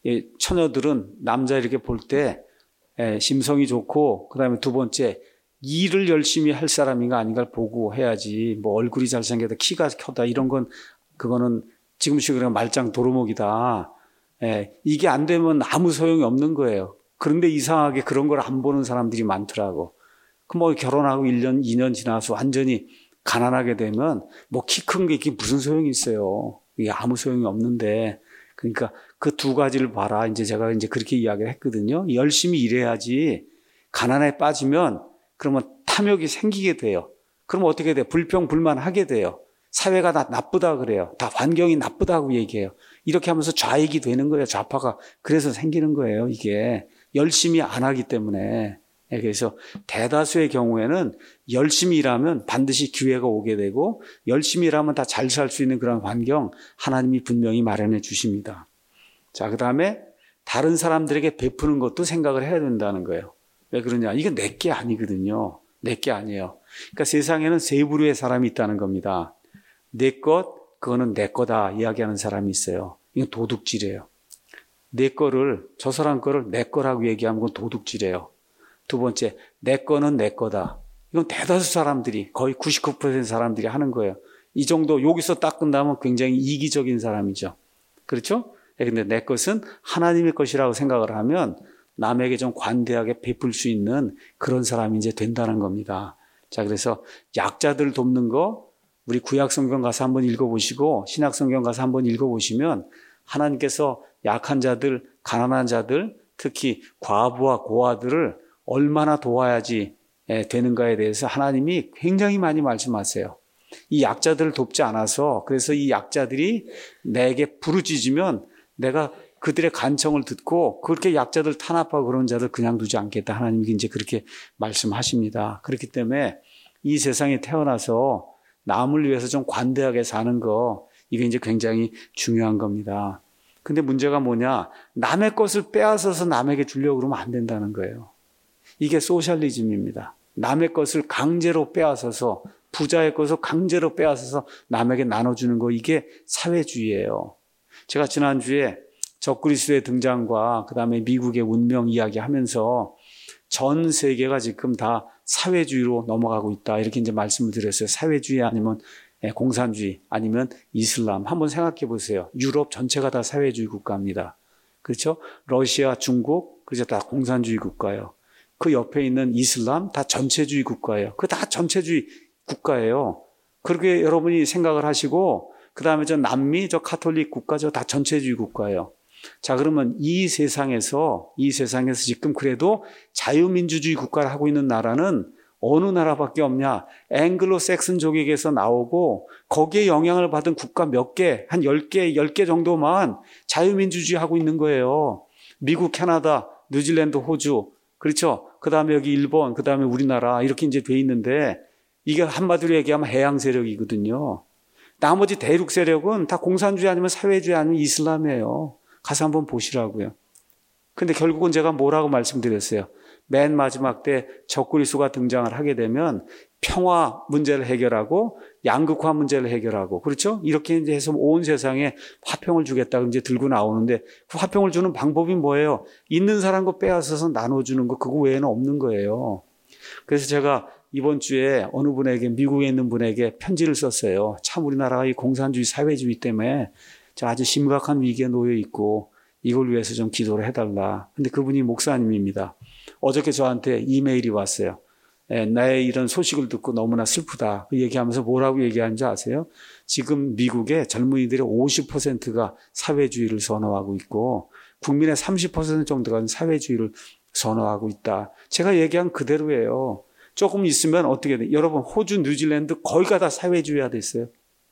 [SPEAKER 1] 처녀들은 남자 이렇게 볼 때 심성이 좋고 그다음에 두 번째 일을 열심히 할 사람인가 아닌가를 보고 해야지. 뭐 얼굴이 잘생겼다 키가 크다 이런 건 그거는 지금식으로 말짱 도루묵이다. 예, 이게 안 되면 아무 소용이 없는 거예요. 그런데 이상하게 그런 걸 안 보는 사람들이 많더라고. 그 뭐 결혼하고 일 년, 이 년 지나서 완전히 가난하게 되면 뭐 키 큰 게 이게 무슨 소용이 있어요. 이게 아무 소용이 없는데. 그러니까 그 두 가지를 봐라. 이제 제가 이제 그렇게 이야기를 했거든요. 열심히 일해야지 가난에 빠지면 그러면 탐욕이 생기게 돼요. 그럼 어떻게 돼요? 불평불만하게 돼요. 사회가 다 나쁘다 그래요. 다 환경이 나쁘다고 얘기해요. 이렇게 하면서 좌익이 되는 거예요. 좌파가. 그래서 생기는 거예요. 이게 열심히 안 하기 때문에. 그래서 대다수의 경우에는 열심히 일하면 반드시 기회가 오게 되고 열심히 일하면 다 잘 살 수 있는 그런 환경 하나님이 분명히 마련해 주십니다. 자, 그 다음에 다른 사람들에게 베푸는 것도 생각을 해야 된다는 거예요. 왜 그러냐? 이건 내 게 아니거든요. 내 게 아니에요. 그러니까 세상에는 세 부류의 사람이 있다는 겁니다. 내 것, 그거는 내 거다 이야기하는 사람이 있어요. 이건 도둑질이에요. 내 거를, 저 사람 거를 내 거라고 얘기하면 그건 도둑질이에요. 두 번째, 내 거는 내 거다. 이건 대다수 사람들이, 거의 구십구 퍼센트 사람들이 하는 거예요. 이 정도 여기서 딱 끝나면 굉장히 이기적인 사람이죠. 그렇죠? 근데 내 것은 하나님의 것이라고 생각을 하면 남에게 좀 관대하게 베풀 수 있는 그런 사람이 이제 된다는 겁니다. 자, 그래서 약자들 돕는 거 우리 구약성경 가서 한번 읽어보시고 신약성경 가서 한번 읽어보시면 하나님께서 약한 자들, 가난한 자들, 특히 과부와 고아들을 얼마나 도와야지 되는가에 대해서 하나님이 굉장히 많이 말씀하세요. 이 약자들을 돕지 않아서 그래서 이 약자들이 내게 부르짖으면 내가 그들의 간청을 듣고 그렇게 약자들 탄압하고 그런 자들 그냥 두지 않겠다. 하나님이 이제 그렇게 말씀하십니다. 그렇기 때문에 이 세상에 태어나서 남을 위해서 좀 관대하게 사는 거 이게 이제 굉장히 중요한 겁니다. 근데 문제가 뭐냐? 남의 것을 빼앗아서 남에게 주려고 그러면 안 된다는 거예요. 이게 소셜리즘입니다. 남의 것을 강제로 빼앗아서 부자의 것을 강제로 빼앗아서 남에게 나눠주는 거 이게 사회주의예요. 제가 지난주에 적그리스도의 등장과 그다음에 미국의 운명 이야기 하면서 전 세계가 지금 다 사회주의로 넘어가고 있다. 이렇게 이제 말씀을 드렸어요. 사회주의 아니면 공산주의 아니면 이슬람. 한번 생각해 보세요. 유럽 전체가 다 사회주의 국가입니다. 그렇죠? 러시아, 중국, 그죠? 다 공산주의 국가예요. 그 옆에 있는 이슬람 다 전체주의 국가예요. 그 다 전체주의 국가예요. 그렇게 여러분이 생각을 하시고 그 다음에 저 남미, 저 카톨릭 국가, 저 다 전체주의 국가예요. 자, 그러면 이 세상에서, 이 세상에서 지금 그래도 자유민주주의 국가를 하고 있는 나라는 어느 나라밖에 없냐? 앵글로 섹슨족에게서 나오고 거기에 영향을 받은 국가 몇 개, 한 열 개, 열 개 정도만 자유민주주의 하고 있는 거예요. 미국, 캐나다, 뉴질랜드, 호주, 그렇죠? 그 다음에 여기 일본, 그 다음에 우리나라 이렇게 이제 돼 있는데 이게 한마디로 얘기하면 해양 세력이거든요. 나머지 대륙 세력은 다 공산주의 아니면 사회주의 아니면 이슬람이에요. 가서 한번 보시라고요. 근데 결국은 제가 뭐라고 말씀드렸어요. 맨 마지막 때 적그리스도가 등장을 하게 되면 평화 문제를 해결하고 양극화 문제를 해결하고 그렇죠? 이렇게 이제 해서 온 세상에 화평을 주겠다고 이제 들고 나오는데 그 화평을 주는 방법이 뭐예요? 있는 사람 거 빼앗아서 나눠주는 거 그거 외에는 없는 거예요. 그래서 제가 이번 주에 어느 분에게 미국에 있는 분에게 편지를 썼어요. 참 우리나라가 이 공산주의 사회주의 때문에 아주 심각한 위기에 놓여 있고 이걸 위해서 좀 기도를 해달라. 근데 그분이 목사님입니다. 어저께 저한테 이메일이 왔어요. 예, 나의 이런 소식을 듣고 너무나 슬프다. 그 얘기하면서 뭐라고 얘기하는지 아세요? 지금 미국의 젊은이들의 오십 퍼센트가 사회주의를 선호하고 있고 국민의 삼십 퍼센트 정도가 사회주의를 선호하고 있다. 제가 얘기한 그대로예요. 조금 있으면 어떻게 돼? 여러분 호주, 뉴질랜드 거의가 다 사회주의화 됐어요.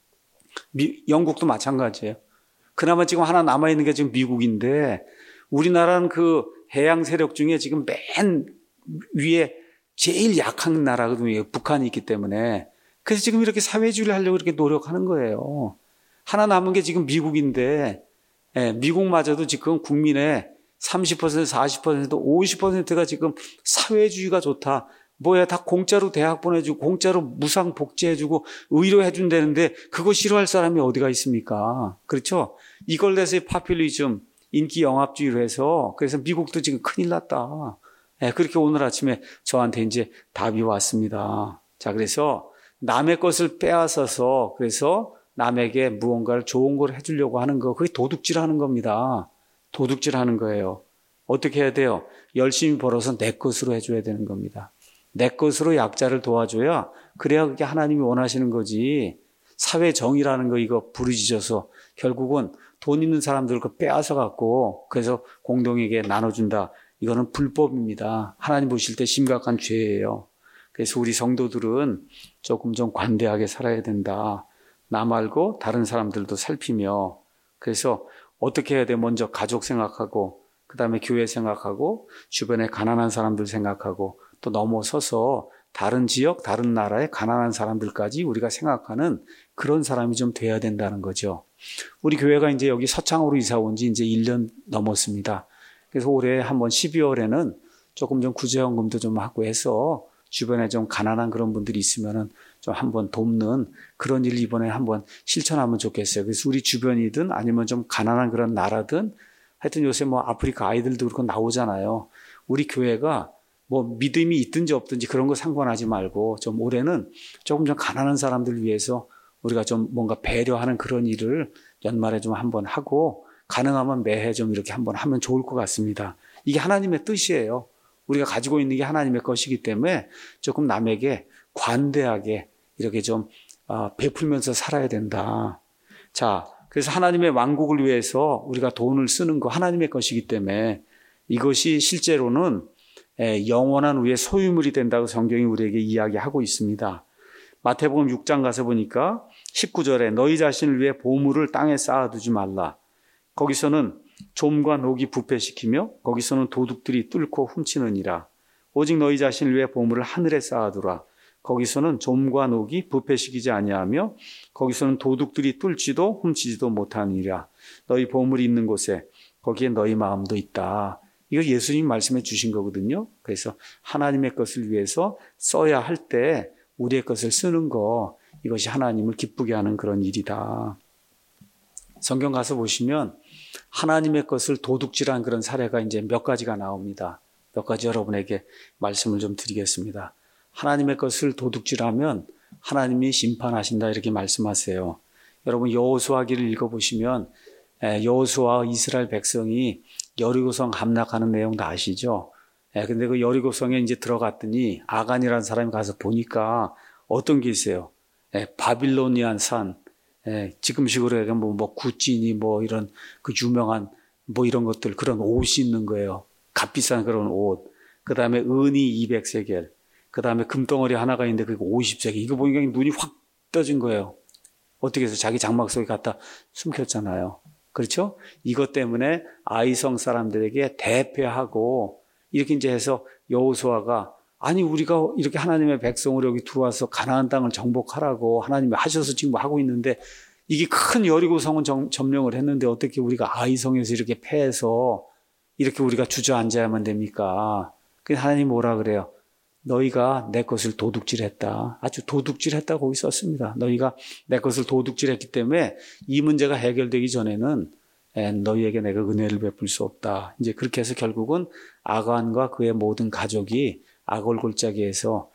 [SPEAKER 1] 미, 영국도 마찬가지예요. 그나마 지금 하나 남아있는 게 지금 미국인데 우리나라는 그 해양 세력 중에 지금 맨 위에 제일 약한 나라거든요. 북한이 있기 때문에. 그래서 지금 이렇게 사회주의를 하려고 이렇게 노력하는 거예요. 하나 남은 게 지금 미국인데 예, 미국마저도 지금 국민의 삼십 퍼센트, 사십 퍼센트, 오십 퍼센트가 지금 사회주의가 좋다. 뭐야, 다 공짜로 대학 보내주고, 공짜로 무상 복지해주고, 의료해준다는데, 그거 싫어할 사람이 어디가 있습니까? 그렇죠? 이걸 내서 파퓰리즘, 인기 영합주의로 해서, 그래서 미국도 지금 큰일 났다. 네, 그렇게 오늘 아침에 저한테 이제 답이 왔습니다. 자, 그래서 남의 것을 빼앗아서, 그래서 남에게 무언가를 좋은 걸 해주려고 하는 거, 그게 도둑질 하는 겁니다. 도둑질 하는 거예요. 어떻게 해야 돼요? 열심히 벌어서 내 것으로 해줘야 되는 겁니다. 내 것으로 약자를 도와줘야 그래야 그게 하나님이 원하시는 거지. 사회 정의라는 거 이거 부르짖어서 결국은 돈 있는 사람들 거 빼앗아 갖고 그래서 공동에게 나눠준다. 이거는 불법입니다. 하나님 보실 때 심각한 죄예요. 그래서 우리 성도들은 조금 좀 관대하게 살아야 된다. 나 말고 다른 사람들도 살피며 그래서 어떻게 해야 돼? 먼저 가족 생각하고 그 다음에 교회 생각하고 주변에 가난한 사람들 생각하고 또 넘어서서 다른 지역, 다른 나라의 가난한 사람들까지 우리가 생각하는 그런 사람이 좀 돼야 된다는 거죠. 우리 교회가 이제 여기 서창으로 이사 온 지 이제 일 년 넘었습니다. 그래서 올해 한번 십이월에는 조금 좀 구제연금도 좀 하고 해서 주변에 좀 가난한 그런 분들이 있으면은 좀 한번 돕는 그런 일 이번에 한번 실천하면 좋겠어요. 그래서 우리 주변이든 아니면 좀 가난한 그런 나라든 하여튼 요새 뭐 아프리카 아이들도 그렇고 나오잖아요. 우리 교회가 뭐 믿음이 있든지 없든지 그런 거 상관하지 말고 좀 올해는 조금 좀 가난한 사람들 위해서 우리가 좀 뭔가 배려하는 그런 일을 연말에 좀 한번 하고 가능하면 매해 좀 이렇게 한번 하면 좋을 것 같습니다. 이게 하나님의 뜻이에요. 우리가 가지고 있는 게 하나님의 것이기 때문에 조금 남에게 관대하게 이렇게 좀 베풀면서 살아야 된다. 자, 그래서 하나님의 왕국을 위해서 우리가 돈을 쓰는 거 하나님의 것이기 때문에 이것이 실제로는 영원한 우리의 소유물이 된다고 성경이 우리에게 이야기하고 있습니다. 마태복음 육 장 가서 보니까 십구 절에 너희 자신을 위해 보물을 땅에 쌓아두지 말라. 거기서는 좀과 녹이 부패시키며 거기서는 도둑들이 뚫고 훔치느니라. 오직 너희 자신을 위해 보물을 하늘에 쌓아두라. 거기서는 좀과 녹이 부패시키지 아니하며 거기서는 도둑들이 뚫지도 훔치지도 못하니라. 너희 보물이 있는 곳에 거기에 너희 마음도 있다. 이거 예수님 말씀해 주신 거거든요. 그래서 하나님의 것을 위해서 써야 할 때 우리의 것을 쓰는 거, 이것이 하나님을 기쁘게 하는 그런 일이다. 성경 가서 보시면 하나님의 것을 도둑질한 그런 사례가 이제 몇 가지가 나옵니다. 몇 가지 여러분에게 말씀을 좀 드리겠습니다. 하나님의 것을 도둑질하면 하나님이 심판하신다 이렇게 말씀하세요. 여러분 여호수아기를 읽어보시면 여호수아와 이스라엘 백성이 여리고성 함락하는 내용도 아시죠? 근데 그 여리고성에 이제 들어갔더니 아간이라는 사람이 가서 보니까 어떤 게 있어요? 바빌로니안 산, 지금식으로 얘기하면 뭐, 뭐 구찌니 뭐 이런 그 유명한 뭐 이런 것들 그런 옷이 있는 거예요. 값비싼 그런 옷. 그 다음에 은이 이백 세겔. 그 다음에 금덩어리 하나가 있는데 그게 오십 세겔. 이거 보니까 눈이 확 떠진 거예요. 어떻게 해서 자기 장막 속에 갖다 숨겼잖아요. 그렇죠? 이것 때문에 아이성 사람들에게 대패하고 이렇게 이제 해서 여호수아가 아니 우리가 이렇게 하나님의 백성으로 여기 들어와서 가나안 땅을 정복하라고 하나님이 하셔서 지금 하고 있는데 이게 큰 여리고성은 정, 점령을 했는데 어떻게 우리가 아이성에서 이렇게 패해서 이렇게 우리가 주저앉아야만 됩니까? 그 하나님 뭐라 그래요? 너희가 내 것을 도둑질했다. 아주 도둑질했다 거기 썼습니다. 너희가 내 것을 도둑질했기 때문에 이 문제가 해결되기 전에는 너희에게 내가 은혜를 베풀 수 없다. 이제 그렇게 해서 결국은 아간과 그의 모든 가족이 아골골짜기에서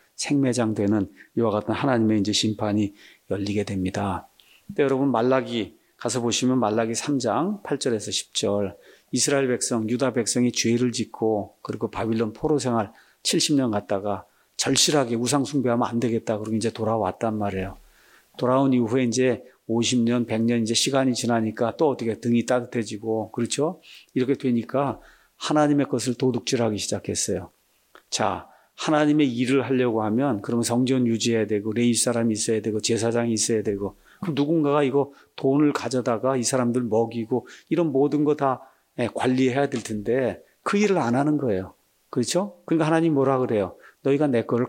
[SPEAKER 1] 생매장되는 이와 같은 하나님의 이제 심판이 열리게 됩니다. 근데 여러분 말라기 가서 보시면 말라기 삼 장 팔 절에서 십 절 이스라엘 백성, 유다 백성이 죄를 짓고 그리고 바빌론 포로 생활 칠십 년 갔다가 절실하게 우상 숭배하면 안 되겠다. 그러고 이제 돌아왔단 말이에요. 돌아온 이후에 이제 오십 년, 백 년 이제 시간이 지나니까 또 어떻게 등이 따뜻해지고 그렇죠? 이렇게 되니까 하나님의 것을 도둑질하기 시작했어요. 자, 하나님의 일을 하려고 하면 그러면 성전 유지해야 되고 레위 사람이 있어야 되고 제사장이 있어야 되고 그럼 누군가가 이거 돈을 가져다가 이 사람들 먹이고 이런 모든 거 다 관리해야 될 텐데 그 일을 안 하는 거예요. 그렇죠? 그러니까 하나님 뭐라 그래요? 너희가 내 거를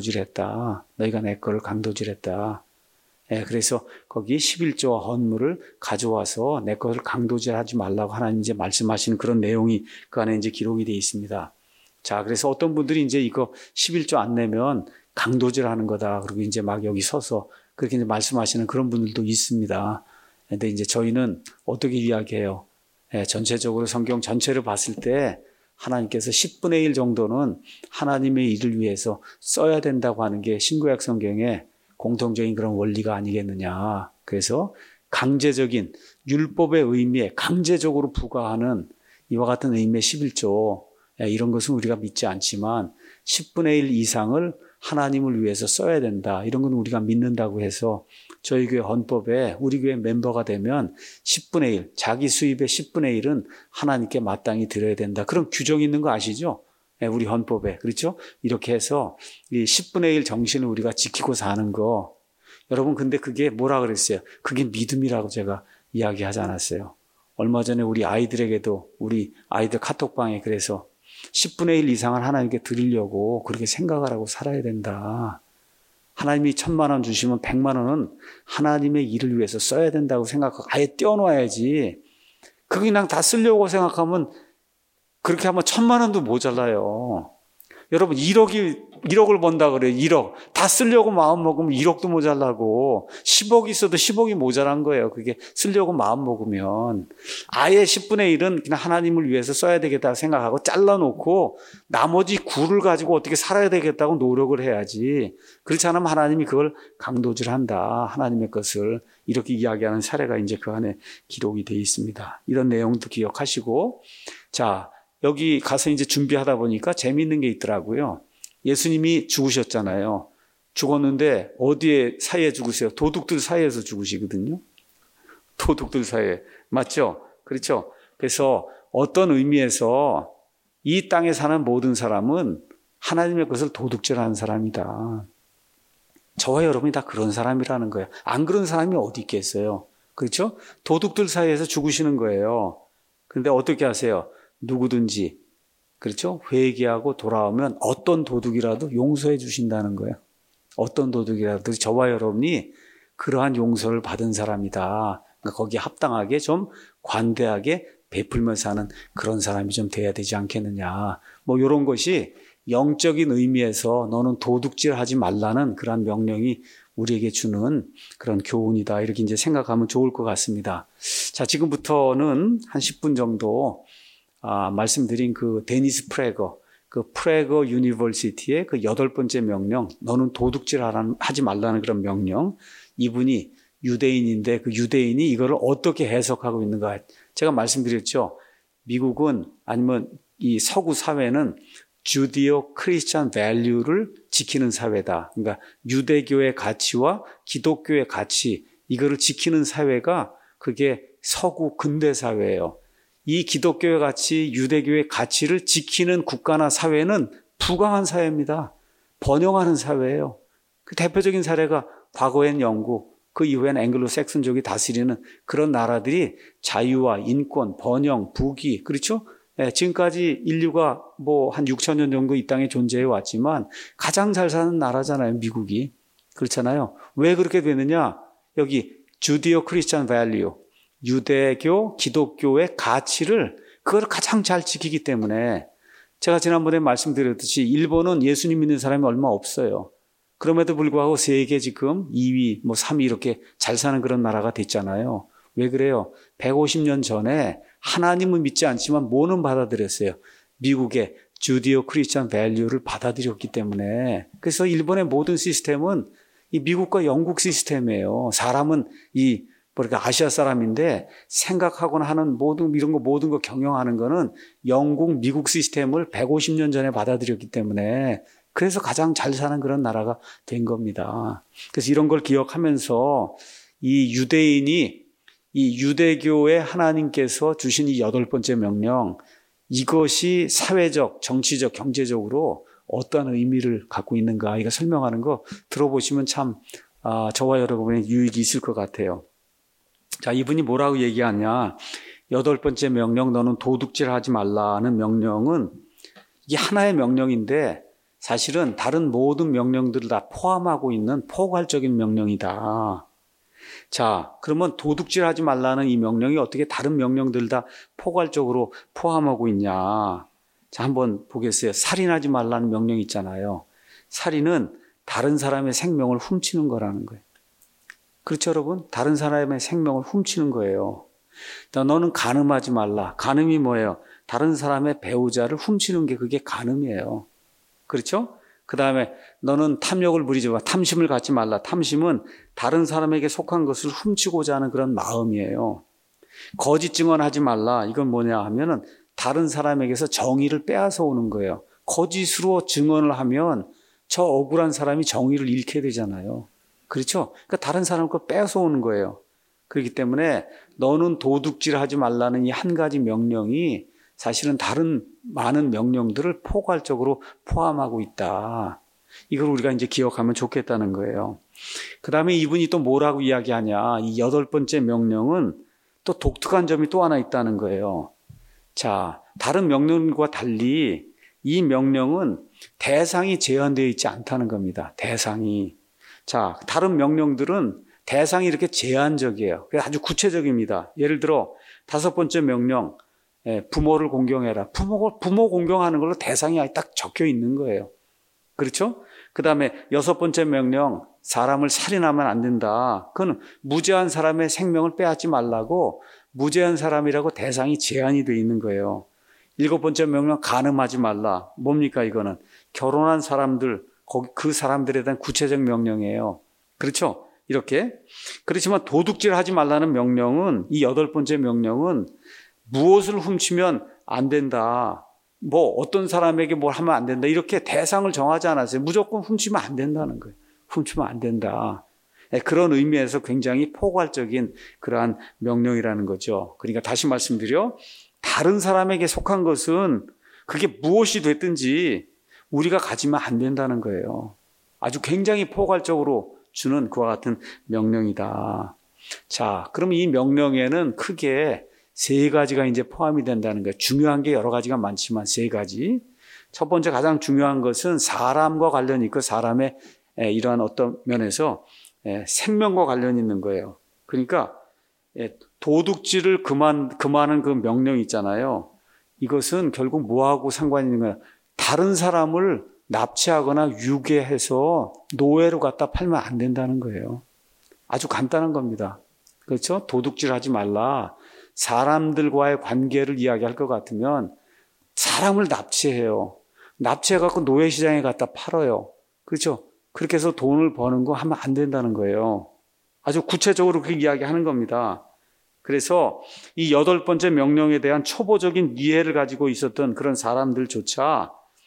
[SPEAKER 1] 강도질했다. 너희가 내 거를 강도질했다. 예, 그래서 거기 십일조와 헌물을 가져와서 내 것을 강도질하지 말라고 하나님 이제 말씀하시는 그런 내용이 그 안에 이제 기록이 되어 있습니다. 자, 그래서 어떤 분들이 이제 이거 십일조 안 내면 강도질하는 거다. 그리고 이제 막 여기 서서 그렇게 이제 말씀하시는 그런 분들도 있습니다. 근데 이제 저희는 어떻게 이야기해요? 예, 전체적으로 성경 전체를 봤을 때 하나님께서 십분의 일 정도는 하나님의 일을 위해서 써야 된다고 하는 게 신구약 성경의 공통적인 그런 원리가 아니겠느냐. 그래서 강제적인 율법의 의미에 강제적으로 부과하는 이와 같은 의미의 십일조 이런 것은 우리가 믿지 않지만 십분의 일 이상을 하나님을 위해서 써야 된다. 이런 건 우리가 믿는다고 해서 저희 교회 헌법에 우리 교회 멤버가 되면 십분의 일, 자기 수입의 십분의 일은 하나님께 마땅히 드려야 된다. 그런 규정이 있는 거 아시죠? 우리 헌법에. 그렇죠? 이렇게 해서 이 십분의 일 정신을 우리가 지키고 사는 거. 여러분 근데 그게 뭐라 그랬어요? 그게 믿음이라고 제가 이야기하지 않았어요. 얼마 전에 우리 아이들에게도 우리 아이들 카톡방에 그래서 십분의 일 이상을 하나님께 드리려고 그렇게 생각을 하고 살아야 된다. 하나님이 천만 원 주시면 백만 원은 하나님의 일을 위해서 써야 된다고 생각하고 아예 떼어놔야지. 그거 그냥 다 쓰려고 생각하면 그렇게 하면 천만 원도 모자라요. 여러분 일억이 일억을 번다 그래요. 일억. 다 쓰려고 마음 먹으면 일억도 모자라고 십억이 있어도 십억이 모자란 거예요. 그게 쓰려고 마음 먹으면. 아예 십분의 일은 그냥 하나님을 위해서 써야 되겠다고 생각하고 잘라놓고 나머지 구를 가지고 어떻게 살아야 되겠다고 노력을 해야지. 그렇지 않으면 하나님이 그걸 강도질한다. 하나님의 것을. 이렇게 이야기하는 사례가 이제 그 안에 기록이 되어 있습니다. 이런 내용도 기억하시고. 자, 여기 가서 이제 준비하다 보니까 재미있는 게 있더라고요. 예수님이 죽으셨잖아요. 죽었는데 어디에 사이에 죽으세요? 도둑들 사이에서 죽으시거든요. 도둑들 사이에. 맞죠? 그렇죠? 그래서 어떤 의미에서 이 땅에 사는 모든 사람은 하나님의 것을 도둑질하는 사람이다. 저와 여러분이 다 그런 사람이라는 거예요. 안 그런 사람이 어디 있겠어요? 그렇죠? 도둑들 사이에서 죽으시는 거예요. 그런데 어떻게 하세요? 누구든지 그렇죠? 회개하고 돌아오면 어떤 도둑이라도 용서해 주신다는 거예요. 어떤 도둑이라도 저와 여러분이 그러한 용서를 받은 사람이다. 그러니까 거기에 합당하게 좀 관대하게 베풀면서 사는 그런 사람이 좀 돼야 되지 않겠느냐. 뭐 이런 것이 영적인 의미에서 너는 도둑질하지 말라는 그런 명령이 우리에게 주는 그런 교훈이다. 이렇게 이제 생각하면 좋을 것 같습니다. 자, 지금부터는 한 십 분 정도 아, 말씀드린 그 데니스 프레거, 그 프레거 유니버시티의 그 여덟 번째 명령, 너는 도둑질 하지 말라는 그런 명령, 이분이 유대인인데 그 유대인이 이거를 어떻게 해석하고 있는가. 제가 말씀드렸죠. 미국은 아니면 이 서구 사회는 주디오 크리스찬 밸류를 지키는 사회다. 그러니까 유대교의 가치와 기독교의 가치, 이거를 지키는 사회가 그게 서구 근대 사회예요. 이 기독교의 가치, 유대교의 가치를 지키는 국가나 사회는 부강한 사회입니다. 번영하는 사회예요. 그 대표적인 사례가 과거엔 영국, 그 이후엔 앵글로색슨족이 다스리는 그런 나라들이 자유와 인권, 번영, 부귀, 그렇죠? 네, 지금까지 인류가 뭐 한 육천 년 정도 이 땅에 존재해 왔지만 가장 잘 사는 나라잖아요, 미국이. 그렇잖아요. 왜 그렇게 되느냐? 여기 주디오 크리스찬 밸류, 유대교, 기독교의 가치를 그걸 가장 잘 지키기 때문에 제가 지난번에 말씀드렸듯이 일본은 예수님 믿는 사람이 얼마 없어요. 그럼에도 불구하고 세계 지금 이 위, 뭐 삼 위 이렇게 잘 사는 그런 나라가 됐잖아요. 왜 그래요? 백오십 년 전에 하나님은 믿지 않지만 뭐는 받아들였어요? 미국의 주디오 크리스찬 밸류를 받아들였기 때문에. 그래서 일본의 모든 시스템은 이 미국과 영국 시스템이에요. 사람은 이 그러니까 아시아 사람인데 생각하거나 하는 모든 이런 거 모든 거 경영하는 거는 영국, 미국 시스템을 백오십 년 전에 받아들였기 때문에 그래서 가장 잘 사는 그런 나라가 된 겁니다. 그래서 이런 걸 기억하면서 이 유대인이 이 유대교의 하나님께서 주신 이 여덟 번째 명령, 이것이 사회적, 정치적, 경제적으로 어떠한 의미를 갖고 있는가 이거 설명하는 거 들어보시면 참 아, 저와 여러분의 유익이 있을 것 같아요. 자, 이분이 뭐라고 얘기하냐. 여덟 번째 명령, 너는 도둑질하지 말라는 명령은 이게 하나의 명령인데 사실은 다른 모든 명령들을 다 포함하고 있는 포괄적인 명령이다. 자, 그러면 도둑질하지 말라는 이 명령이 어떻게 다른 명령들 다 포괄적으로 포함하고 있냐. 자, 한번 보겠어요. 살인하지 말라는 명령이 있잖아요. 살인은 다른 사람의 생명을 훔치는 거라는 거예요. 그렇죠, 여러분? 다른 사람의 생명을 훔치는 거예요. 너는 간음하지 말라. 간음이 뭐예요? 다른 사람의 배우자를 훔치는 게 그게 간음이에요. 그렇죠? 그 다음에 너는 탐욕을 부리지 마. 탐심을 갖지 말라. 탐심은 다른 사람에게 속한 것을 훔치고자 하는 그런 마음이에요. 거짓 증언하지 말라. 이건 뭐냐 하면은 다른 사람에게서 정의를 빼앗아 오는 거예요. 거짓으로 증언을 하면 저 억울한 사람이 정의를 잃게 되잖아요. 그렇죠? 그러니까 다른 사람 걸 빼앗아 오는 거예요. 그렇기 때문에 너는 도둑질하지 말라는 이 한 가지 명령이 사실은 다른 많은 명령들을 포괄적으로 포함하고 있다. 이걸 우리가 이제 기억하면 좋겠다는 거예요. 그 다음에 이분이 또 뭐라고 이야기하냐. 이 여덟 번째 명령은 또 독특한 점이 또 하나 있다는 거예요. 자, 다른 명령과 달리 이 명령은 대상이 제한되어 있지 않다는 겁니다. 대상이. 자, 다른 명령들은 대상이 이렇게 제한적이에요. 아주 구체적입니다. 예를 들어 다섯 번째 명령, 예, 부모를 공경해라. 부모, 부모 공경하는 걸로 대상이 딱 적혀 있는 거예요. 그렇죠? 그 다음에 여섯 번째 명령, 사람을 살인하면 안 된다. 그건 무죄한 사람의 생명을 빼앗지 말라고 무죄한 사람이라고 대상이 제한이 되어 있는 거예요. 일곱 번째 명령, 간음하지 말라. 뭡니까 이거는? 결혼한 사람들, 거기 그 사람들에 대한 구체적 명령이에요. 그렇죠? 이렇게. 그렇지만 도둑질하지 말라는 명령은, 이 여덟 번째 명령은 무엇을 훔치면 안 된다. 뭐 어떤 사람에게 뭘 하면 안 된다. 이렇게 대상을 정하지 않았어요. 무조건 훔치면 안 된다는 거예요. 훔치면 안 된다. 그런 의미에서 굉장히 포괄적인 그러한 명령이라는 거죠. 그러니까 다시 말씀드려, 다른 사람에게 속한 것은 그게 무엇이 됐든지 우리가 가지면 안 된다는 거예요. 아주 굉장히 포괄적으로 주는 그와 같은 명령이다. 자, 그럼 이 명령에는 크게 세 가지가 이제 포함이 된다는 거예요. 중요한 게 여러 가지가 많지만 세 가지. 첫 번째 가장 중요한 것은 사람과 관련이 있고 사람의 이러한 어떤 면에서 생명과 관련이 있는 거예요. 그러니까 도둑질을 그만, 그만한 그 명령이 있잖아요. 이것은 결국 뭐하고 상관이 있는 거야? 다른 사람을 납치하거나 유괴해서 노예로 갖다 팔면 안 된다는 거예요. 아주 간단한 겁니다. 그렇죠? 도둑질하지 말라. 사람들과의 관계를 이야기할 것 같으면 사람을 납치해요. 납치해갖고 노예시장에 갖다 팔아요. 그렇죠? 그렇게 해서 돈을 버는 거 하면 안 된다는 거예요. 아주 구체적으로 그렇게 이야기하는 겁니다. 그래서 이 여덟 번째 명령에 대한 초보적인 이해를 가지고 있었던 그런 사람들조차,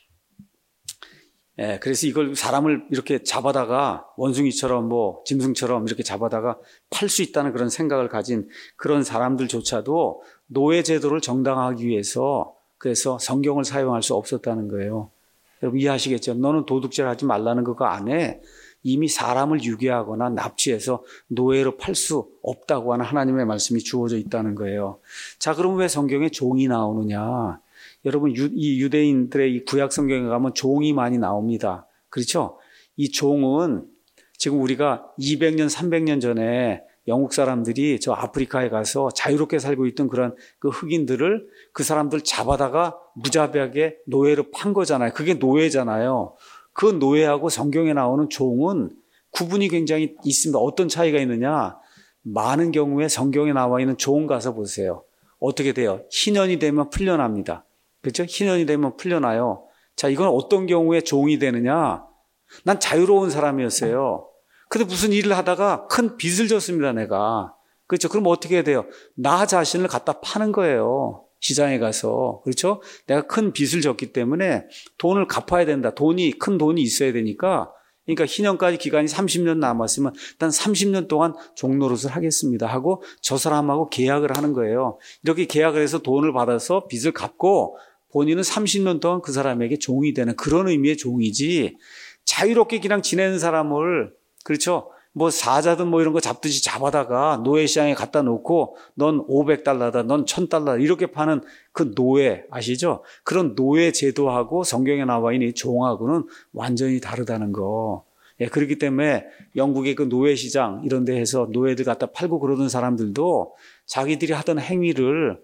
[SPEAKER 1] 예, 그래서 이걸 사람을 이렇게 잡아다가 원숭이처럼 뭐 짐승처럼 이렇게 잡아다가 팔 수 있다는 그런 생각을 가진 그런 사람들조차도 노예 제도를 정당화하기 위해서 그래서 성경을 사용할 수 없었다는 거예요. 여러분 이해하시겠죠? 너는 도둑질하지 말라는 그거 안에 이미 사람을 유괴하거나 납치해서 노예로 팔 수 없다고 하는 하나님의 말씀이 주어져 있다는 거예요. 자, 그럼 왜 성경에 종이 나오느냐? 여러분, 유, 이 유대인들의 이 구약 성경에 가면 종이 많이 나옵니다. 그렇죠? 이 종은 지금 우리가 이백 년, 삼백 년 전에 영국 사람들이 저 아프리카에 가서 자유롭게 살고 있던 그런 그 흑인들을 그 사람들 잡아다가 무자비하게 노예로 판 거잖아요. 그게 노예잖아요. 그 노예하고 성경에 나오는 종은 구분이 굉장히 있습니다. 어떤 차이가 있느냐? 많은 경우에 성경에 나와 있는 종 가서 보세요. 어떻게 돼요? 희년이 되면 풀려납니다. 그렇죠? 희년이 되면 풀려나요. 자, 이건 어떤 경우에 종이 되느냐? 난 자유로운 사람이었어요. 근데 무슨 일을 하다가 큰 빚을 졌습니다, 내가. 그렇죠? 그럼 어떻게 해야 돼요? 나 자신을 갖다 파는 거예요. 시장에 가서. 그렇죠? 내가 큰 빚을 졌기 때문에 돈을 갚아야 된다. 돈이, 큰 돈이 있어야 되니까. 그러니까 희년까지 기간이 삼십 년 남았으면 일단 삼십 년 동안 종노릇을 하겠습니다 하고 저 사람하고 계약을 하는 거예요. 이렇게 계약을 해서 돈을 받아서 빚을 갚고 본인은 삼십 년 동안 그 사람에게 종이 되는 그런 의미의 종이지, 자유롭게 그냥 지내는 사람을, 그렇죠? 뭐 사자든 뭐 이런 거 잡듯이 잡아다가 노예시장에 갖다 놓고 넌 오백 달러다, 넌 천 달러다 이렇게 파는 그 노예 아시죠? 그런 노예 제도하고 성경에 나와 있는 종하고는 완전히 다르다는 거. 예, 그렇기 때문에 영국의 그 노예시장 이런 데에서 노예들 갖다 팔고 그러던 사람들도 자기들이 하던 행위를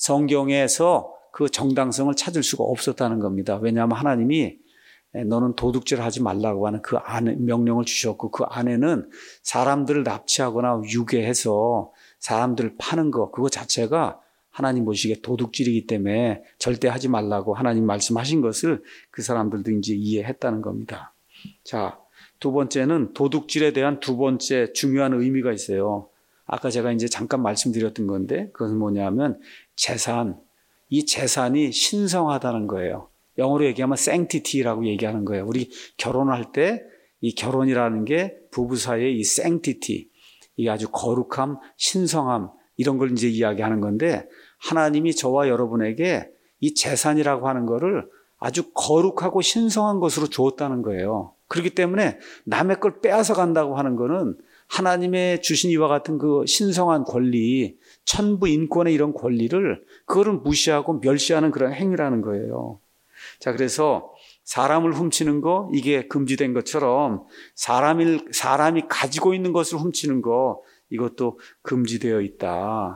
[SPEAKER 1] 성경에서 그 정당성을 찾을 수가 없었다는 겁니다. 왜냐하면 하나님이 너는 도둑질하지 말라고 하는 그 안에 명령을 주셨고, 그 안에는 사람들을 납치하거나 유괴해서 사람들을 파는 거, 그거 자체가 하나님 보시기에 도둑질이기 때문에 절대 하지 말라고 하나님 말씀하신 것을 그 사람들도 이제 이해했다는 겁니다. 자, 두 번째는 도둑질에 대한 두 번째 중요한 의미가 있어요. 아까 제가 이제 잠깐 말씀드렸던 건데, 그것은 뭐냐면 재산, 이 재산이 신성하다는 거예요. 영어로 얘기하면 sanctity라고 얘기하는 거예요. 우리 결혼할 때 이 결혼이라는 게 부부 사이의 이 sanctity, 이게 아주 거룩함, 신성함 이런 걸 이제 이야기하는 건데, 하나님이 저와 여러분에게 이 재산이라고 하는 거를 아주 거룩하고 신성한 것으로 주었다는 거예요. 그렇기 때문에 남의 걸 빼앗아 간다고 하는 거는 하나님의 주신 이와 같은 그 신성한 권리, 천부 인권의 이런 권리를 그거를 무시하고 멸시하는 그런 행위라는 거예요. 자, 그래서 사람을 훔치는 거, 이게 금지된 것처럼 사람이, 사람이 가지고 있는 것을 훔치는 거, 이것도 금지되어 있다.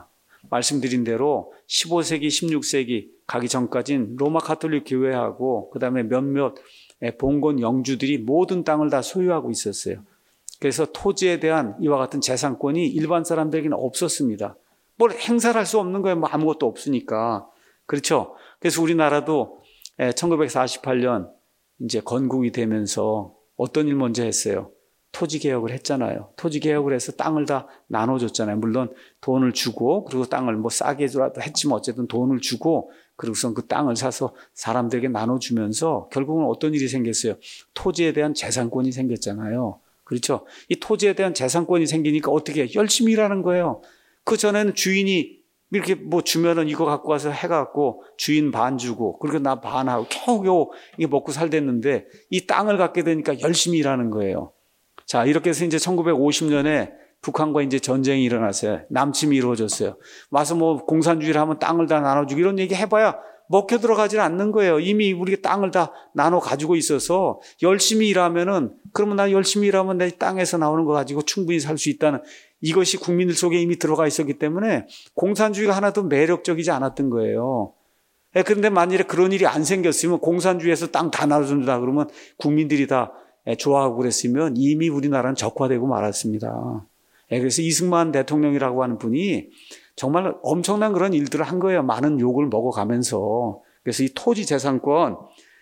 [SPEAKER 1] 말씀드린 대로 십오 세기, 십육 세기 가기 전까지는 로마 가톨릭 교회하고 그 다음에 몇몇 봉건 영주들이 모든 땅을 다 소유하고 있었어요. 그래서 토지에 대한 이와 같은 재산권이 일반 사람들에게는 없었습니다. 뭘 행사를 할 수 없는 거예요. 뭐 아무것도 없으니까. 그렇죠? 그래서 우리나라도 천구백사십팔 년 이제 건국이 되면서 어떤 일 먼저 했어요? 토지 개혁을 했잖아요. 토지 개혁을 해서 땅을 다 나눠줬잖아요. 물론 돈을 주고 그리고 땅을 뭐 싸게 주라도 했지만 어쨌든 돈을 주고 그리고선 그 땅을 사서 사람들에게 나눠주면서 결국은 어떤 일이 생겼어요? 토지에 대한 재산권이 생겼잖아요. 그렇죠? 이 토지에 대한 재산권이 생기니까 어떻게 해요? 열심히 일하는 거예요. 그 전에는 주인이 이렇게 뭐 주면은 이거 갖고 와서 해갖고 주인 반 주고 그리고 나 반하고 겨우겨우 이게 먹고 살댔는데 이 땅을 갖게 되니까 열심히 일하는 거예요. 자, 이렇게 해서 이제 천구백오십 년에 북한과 이제 전쟁이 일어났어요. 남침이 이루어졌어요. 와서 뭐 공산주의를 하면 땅을 다 나눠주고 이런 얘기 해봐야 먹혀 들어가질 않는 거예요. 이미 우리가 땅을 다 나눠 가지고 있어서 열심히 일하면은 그러면 나 열심히 일하면 내 땅에서 나오는 거 가지고 충분히 살 수 있다는 이것이 국민들 속에 이미 들어가 있었기 때문에 공산주의가 하나도 매력적이지 않았던 거예요. 그런데 만일에 그런 일이 안 생겼으면 공산주의에서 땅 다 나눠준다 그러면 국민들이 다 좋아하고 그랬으면 이미 우리나라는 적화되고 말았습니다. 그래서 이승만 대통령이라고 하는 분이 정말 엄청난 그런 일들을 한 거예요. 많은 욕을 먹어가면서. 그래서 이 토지 재산권,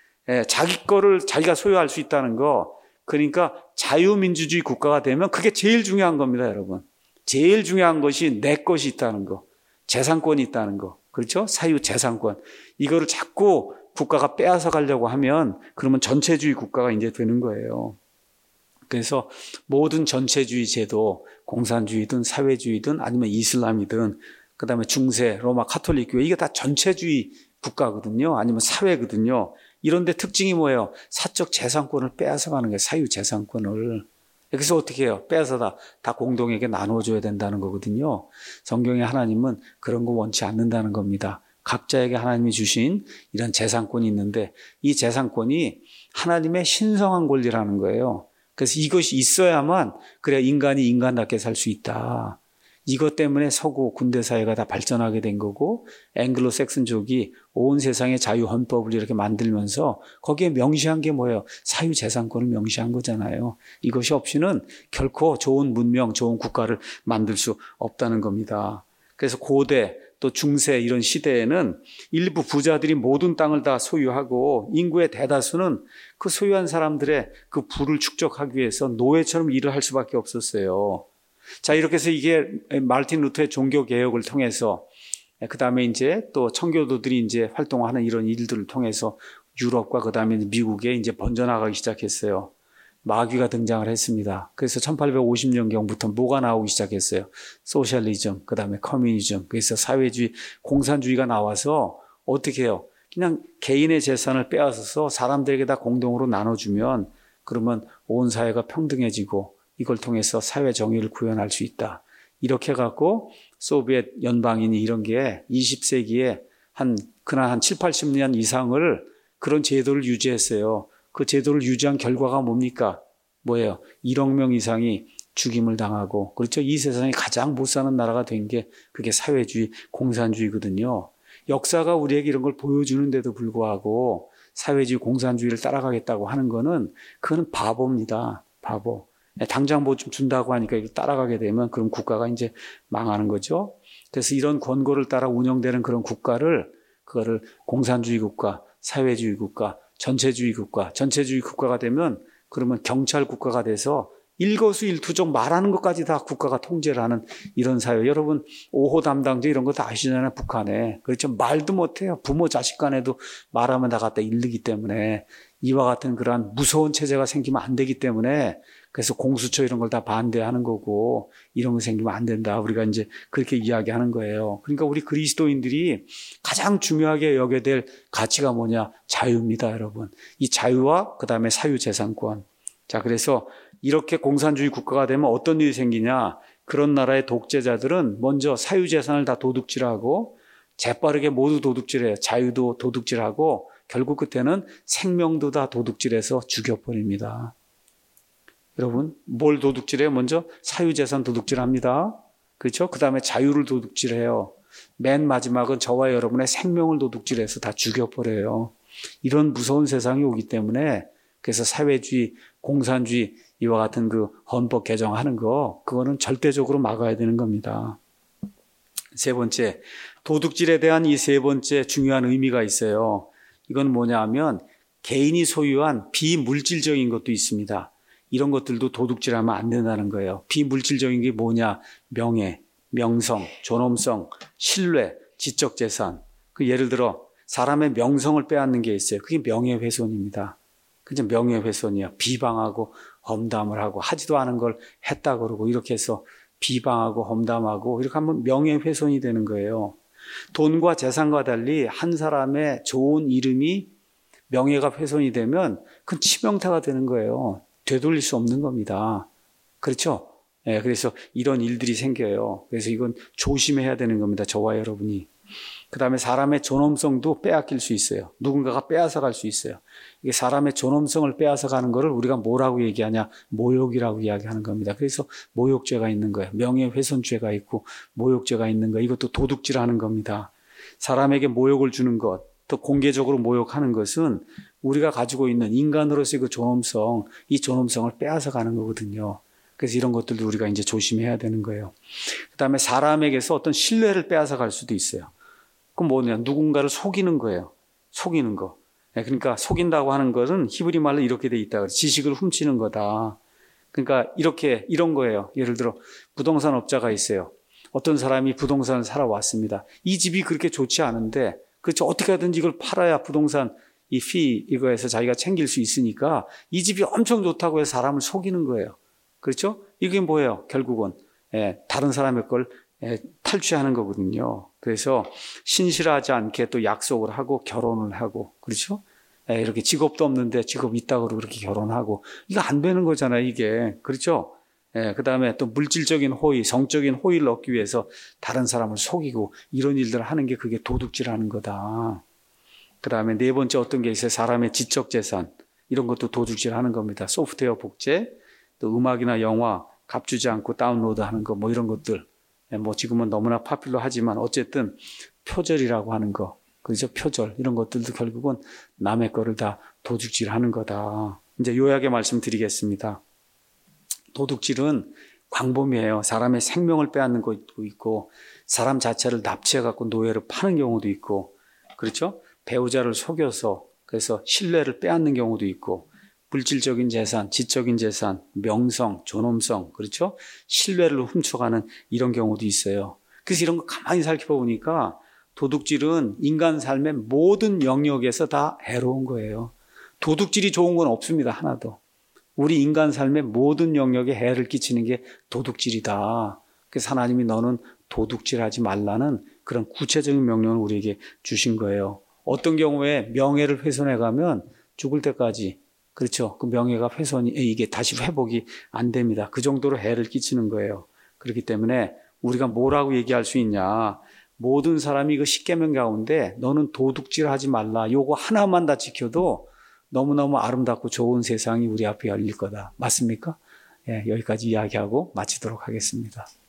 [SPEAKER 1] 자기 거를 자기가 소유할 수 있다는 거, 그러니까 자유민주주의 국가가 되면 그게 제일 중요한 겁니다, 여러분. 제일 중요한 것이 내 것이 있다는 거, 재산권이 있다는 거, 그렇죠? 사유재산권. 이거를 자꾸 국가가 빼앗아 가려고 하면 그러면 전체주의 국가가 이제 되는 거예요. 그래서 모든 전체주의 제도, 공산주의든 사회주의든 아니면 이슬람이든 그다음에 중세, 로마 가톨릭 교회 이게 다 전체주의 국가거든요. 아니면 사회거든요. 이런 데 특징이 뭐예요? 사적 재산권을 빼앗아 가는 거예요. 사유재산권을. 그래서 어떻게 해요? 빼앗아 다, 다 공동에게 나눠줘야 된다는 거거든요. 성경의 하나님은 그런 거 원치 않는다는 겁니다. 각자에게 하나님이 주신 이런 재산권이 있는데 이 재산권이 하나님의 신성한 권리라는 거예요. 그래서 이것이 있어야만 그래야 인간이 인간답게 살 수 있다. 이것 때문에 서구 군대사회가 다 발전하게 된 거고 앵글로색슨족이 온 세상의 자유헌법을 이렇게 만들면서 거기에 명시한 게 뭐예요? 사유재산권을 명시한 거잖아요. 이것이 없이는 결코 좋은 문명, 좋은 국가를 만들 수 없다는 겁니다. 그래서 고대 또 중세 이런 시대에는 일부 부자들이 모든 땅을 다 소유하고 인구의 대다수는 그 소유한 사람들의 그 부를 축적하기 위해서 노예처럼 일을 할 수밖에 없었어요. 자, 이렇게 해서 이게 마르틴 루터의 종교개혁을 통해서 그 다음에 이제 또 청교도들이 이제 활동하는 이런 일들을 통해서 유럽과 그 다음에 미국에 이제 번져나가기 시작했어요. 마귀가 등장을 했습니다. 그래서 천팔백오십 년경부터 뭐가 나오기 시작했어요? 소셜리즘, 그 다음에 커뮤니즘, 그래서 사회주의, 공산주의가 나와서 어떻게 해요? 그냥 개인의 재산을 빼앗아서 사람들에게 다 공동으로 나눠주면 그러면 온 사회가 평등해지고 이걸 통해서 사회 정의를 구현할 수 있다. 이렇게 해갖고 소비에트 연방인이 이런 게 이십 세기에 한, 그날 한 칠, 팔십 년 이상을 그런 제도를 유지했어요. 그 제도를 유지한 결과가 뭡니까? 뭐예요? 일억 명 이상이 죽임을 당하고, 그렇죠? 이 세상에 가장 못 사는 나라가 된 게 그게 사회주의, 공산주의거든요. 역사가 우리에게 이런 걸 보여주는데도 불구하고 사회주의, 공산주의를 따라가겠다고 하는 거는 그거는 바보입니다. 바보. 당장 뭐 좀 준다고 하니까 이거 따라가게 되면 그럼 국가가 이제 망하는 거죠. 그래서 이런 권고를 따라 운영되는 그런 국가를 그거를 공산주의 국가, 사회주의 국가, 전체주의 국가, 전체주의 국가가 되면 그러면 경찰 국가가 돼서 일거수일투족 말하는 것까지 다 국가가 통제를 하는 이런 사회. 여러분 오호 담당자 이런 거 다 아시잖아요. 북한에. 그렇죠. 말도 못해요. 부모 자식 간에도 말하면 다 갖다 잃기 때문에 이와 같은 그러한 무서운 체제가 생기면 안 되기 때문에 그래서 공수처 이런 걸 다 반대하는 거고 이런 거 생기면 안 된다. 우리가 이제 그렇게 이야기하는 거예요. 그러니까 우리 그리스도인들이 가장 중요하게 여겨야 될 가치가 뭐냐? 자유입니다, 여러분. 이 자유와 그다음에 사유재산권. 자, 그래서 이렇게 공산주의 국가가 되면 어떤 일이 생기냐? 그런 나라의 독재자들은 먼저 사유재산을 다 도둑질하고 재빠르게 모두 도둑질해요. 자유도 도둑질하고 결국 끝에는 생명도 다 도둑질해서 죽여버립니다. 여러분, 뭘 도둑질해요? 먼저 사유재산 도둑질합니다. 그렇죠? 그 다음에 자유를 도둑질해요. 맨 마지막은 저와 여러분의 생명을 도둑질해서 다 죽여버려요. 이런 무서운 세상이 오기 때문에 그래서 사회주의, 공산주의 이와 같은 그 헌법 개정하는 거 그거는 절대적으로 막아야 되는 겁니다. 세 번째, 도둑질에 대한 이 세 번째 중요한 의미가 있어요. 이건 뭐냐 하면 개인이 소유한 비물질적인 것도 있습니다. 이런 것들도 도둑질하면 안 된다는 거예요. 비물질적인 게 뭐냐? 명예, 명성, 존엄성, 신뢰, 지적재산. 그 예를 들어 사람의 명성을 빼앗는 게 있어요. 그게 명예훼손입니다. 그죠? 명예훼손이야. 비방하고 험담을 하고 하지도 않은 걸 했다 그러고 이렇게 해서 비방하고 험담하고 이렇게 하면 명예훼손이 되는 거예요. 돈과 재산과 달리 한 사람의 좋은 이름이 명예가 훼손이 되면 그건 치명타가 되는 거예요. 되돌릴 수 없는 겁니다. 그렇죠? 네, 그래서 이런 일들이 생겨요. 그래서 이건 조심해야 되는 겁니다. 저와 여러분이. 그 다음에 사람의 존엄성도 빼앗길 수 있어요. 누군가가 빼앗아 갈 수 있어요. 이게 사람의 존엄성을 빼앗아 가는 거를 우리가 뭐라고 얘기하냐? 모욕이라고 이야기하는 겁니다. 그래서 모욕죄가 있는 거예요. 명예훼손죄가 있고 모욕죄가 있는 거. 이것도 도둑질하는 겁니다. 사람에게 모욕을 주는 것, 또 공개적으로 모욕하는 것은 우리가 가지고 있는 인간으로서의 그 존엄성, 이 존엄성을 빼앗아 가는 거거든요. 그래서 이런 것들도 우리가 이제 조심해야 되는 거예요. 그 다음에 사람에게서 어떤 신뢰를 빼앗아 갈 수도 있어요. 그럼 뭐냐? 누군가를 속이는 거예요. 속이는 거. 그러니까 속인다고 하는 것은 히브리 말로 이렇게 돼 있다. 지식을 훔치는 거다. 그러니까 이렇게 이런 거예요. 예를 들어 부동산 업자가 있어요. 어떤 사람이 부동산을 사러 왔습니다. 이 집이 그렇게 좋지 않은데 그렇죠. 어떻게 하든지 이걸 팔아야 부동산 이 피 이거에서 자기가 챙길 수 있으니까 이 집이 엄청 좋다고 해서 사람을 속이는 거예요. 그렇죠? 이게 뭐예요? 결국은 예, 다른 사람의 걸 예, 탈취하는 거거든요. 그래서 신실하지 않게 또 약속을 하고 결혼을 하고 그렇죠? 예, 이렇게 직업도 없는데 직업 있다고 그렇게 결혼하고 이거 안 되는 거잖아요. 이게 그렇죠? 예, 그 다음에 또 물질적인 호의, 성적인 호의를 얻기 위해서 다른 사람을 속이고 이런 일들을 하는 게 그게 도둑질하는 거다. 그 다음에 네 번째 어떤 게 있어요? 사람의 지적재산. 이런 것도 도둑질하는 겁니다. 소프트웨어 복제, 또 음악이나 영화 값주지 않고 다운로드하는 거 뭐 이런 것들. 예, 뭐 지금은 너무나 파퓰러하지만 어쨌든 표절이라고 하는 거. 그렇죠? 표절. 이런 것들도 결국은 남의 거를 다 도둑질하는 거다. 이제 요약의 말씀 드리겠습니다. 도둑질은 광범위해요. 사람의 생명을 빼앗는 것도 있고 사람 자체를 납치해갖고 노예로 파는 경우도 있고 그렇죠? 배우자를 속여서 그래서 신뢰를 빼앗는 경우도 있고 물질적인 재산, 지적인 재산, 명성, 존엄성 그렇죠? 신뢰를 훔쳐가는 이런 경우도 있어요. 그래서 이런 거 가만히 살펴보니까 도둑질은 인간 삶의 모든 영역에서 다 해로운 거예요. 도둑질이 좋은 건 없습니다. 하나도. 우리 인간 삶의 모든 영역에 해를 끼치는 게 도둑질이다. 그래서 하나님이 너는 도둑질하지 말라는 그런 구체적인 명령을 우리에게 주신 거예요. 어떤 경우에 명예를 훼손해 가면 죽을 때까지 그렇죠. 그 명예가 훼손이 이게 다시 회복이 안 됩니다. 그 정도로 해를 끼치는 거예요. 그렇기 때문에 우리가 뭐라고 얘기할 수 있냐? 모든 사람이 그 십계명 가운데 너는 도둑질하지 말라. 요거 하나만 다 지켜도 너무너무 아름답고 좋은 세상이 우리 앞에 열릴 거다. 맞습니까? 예, 여기까지 이야기하고 마치도록 하겠습니다.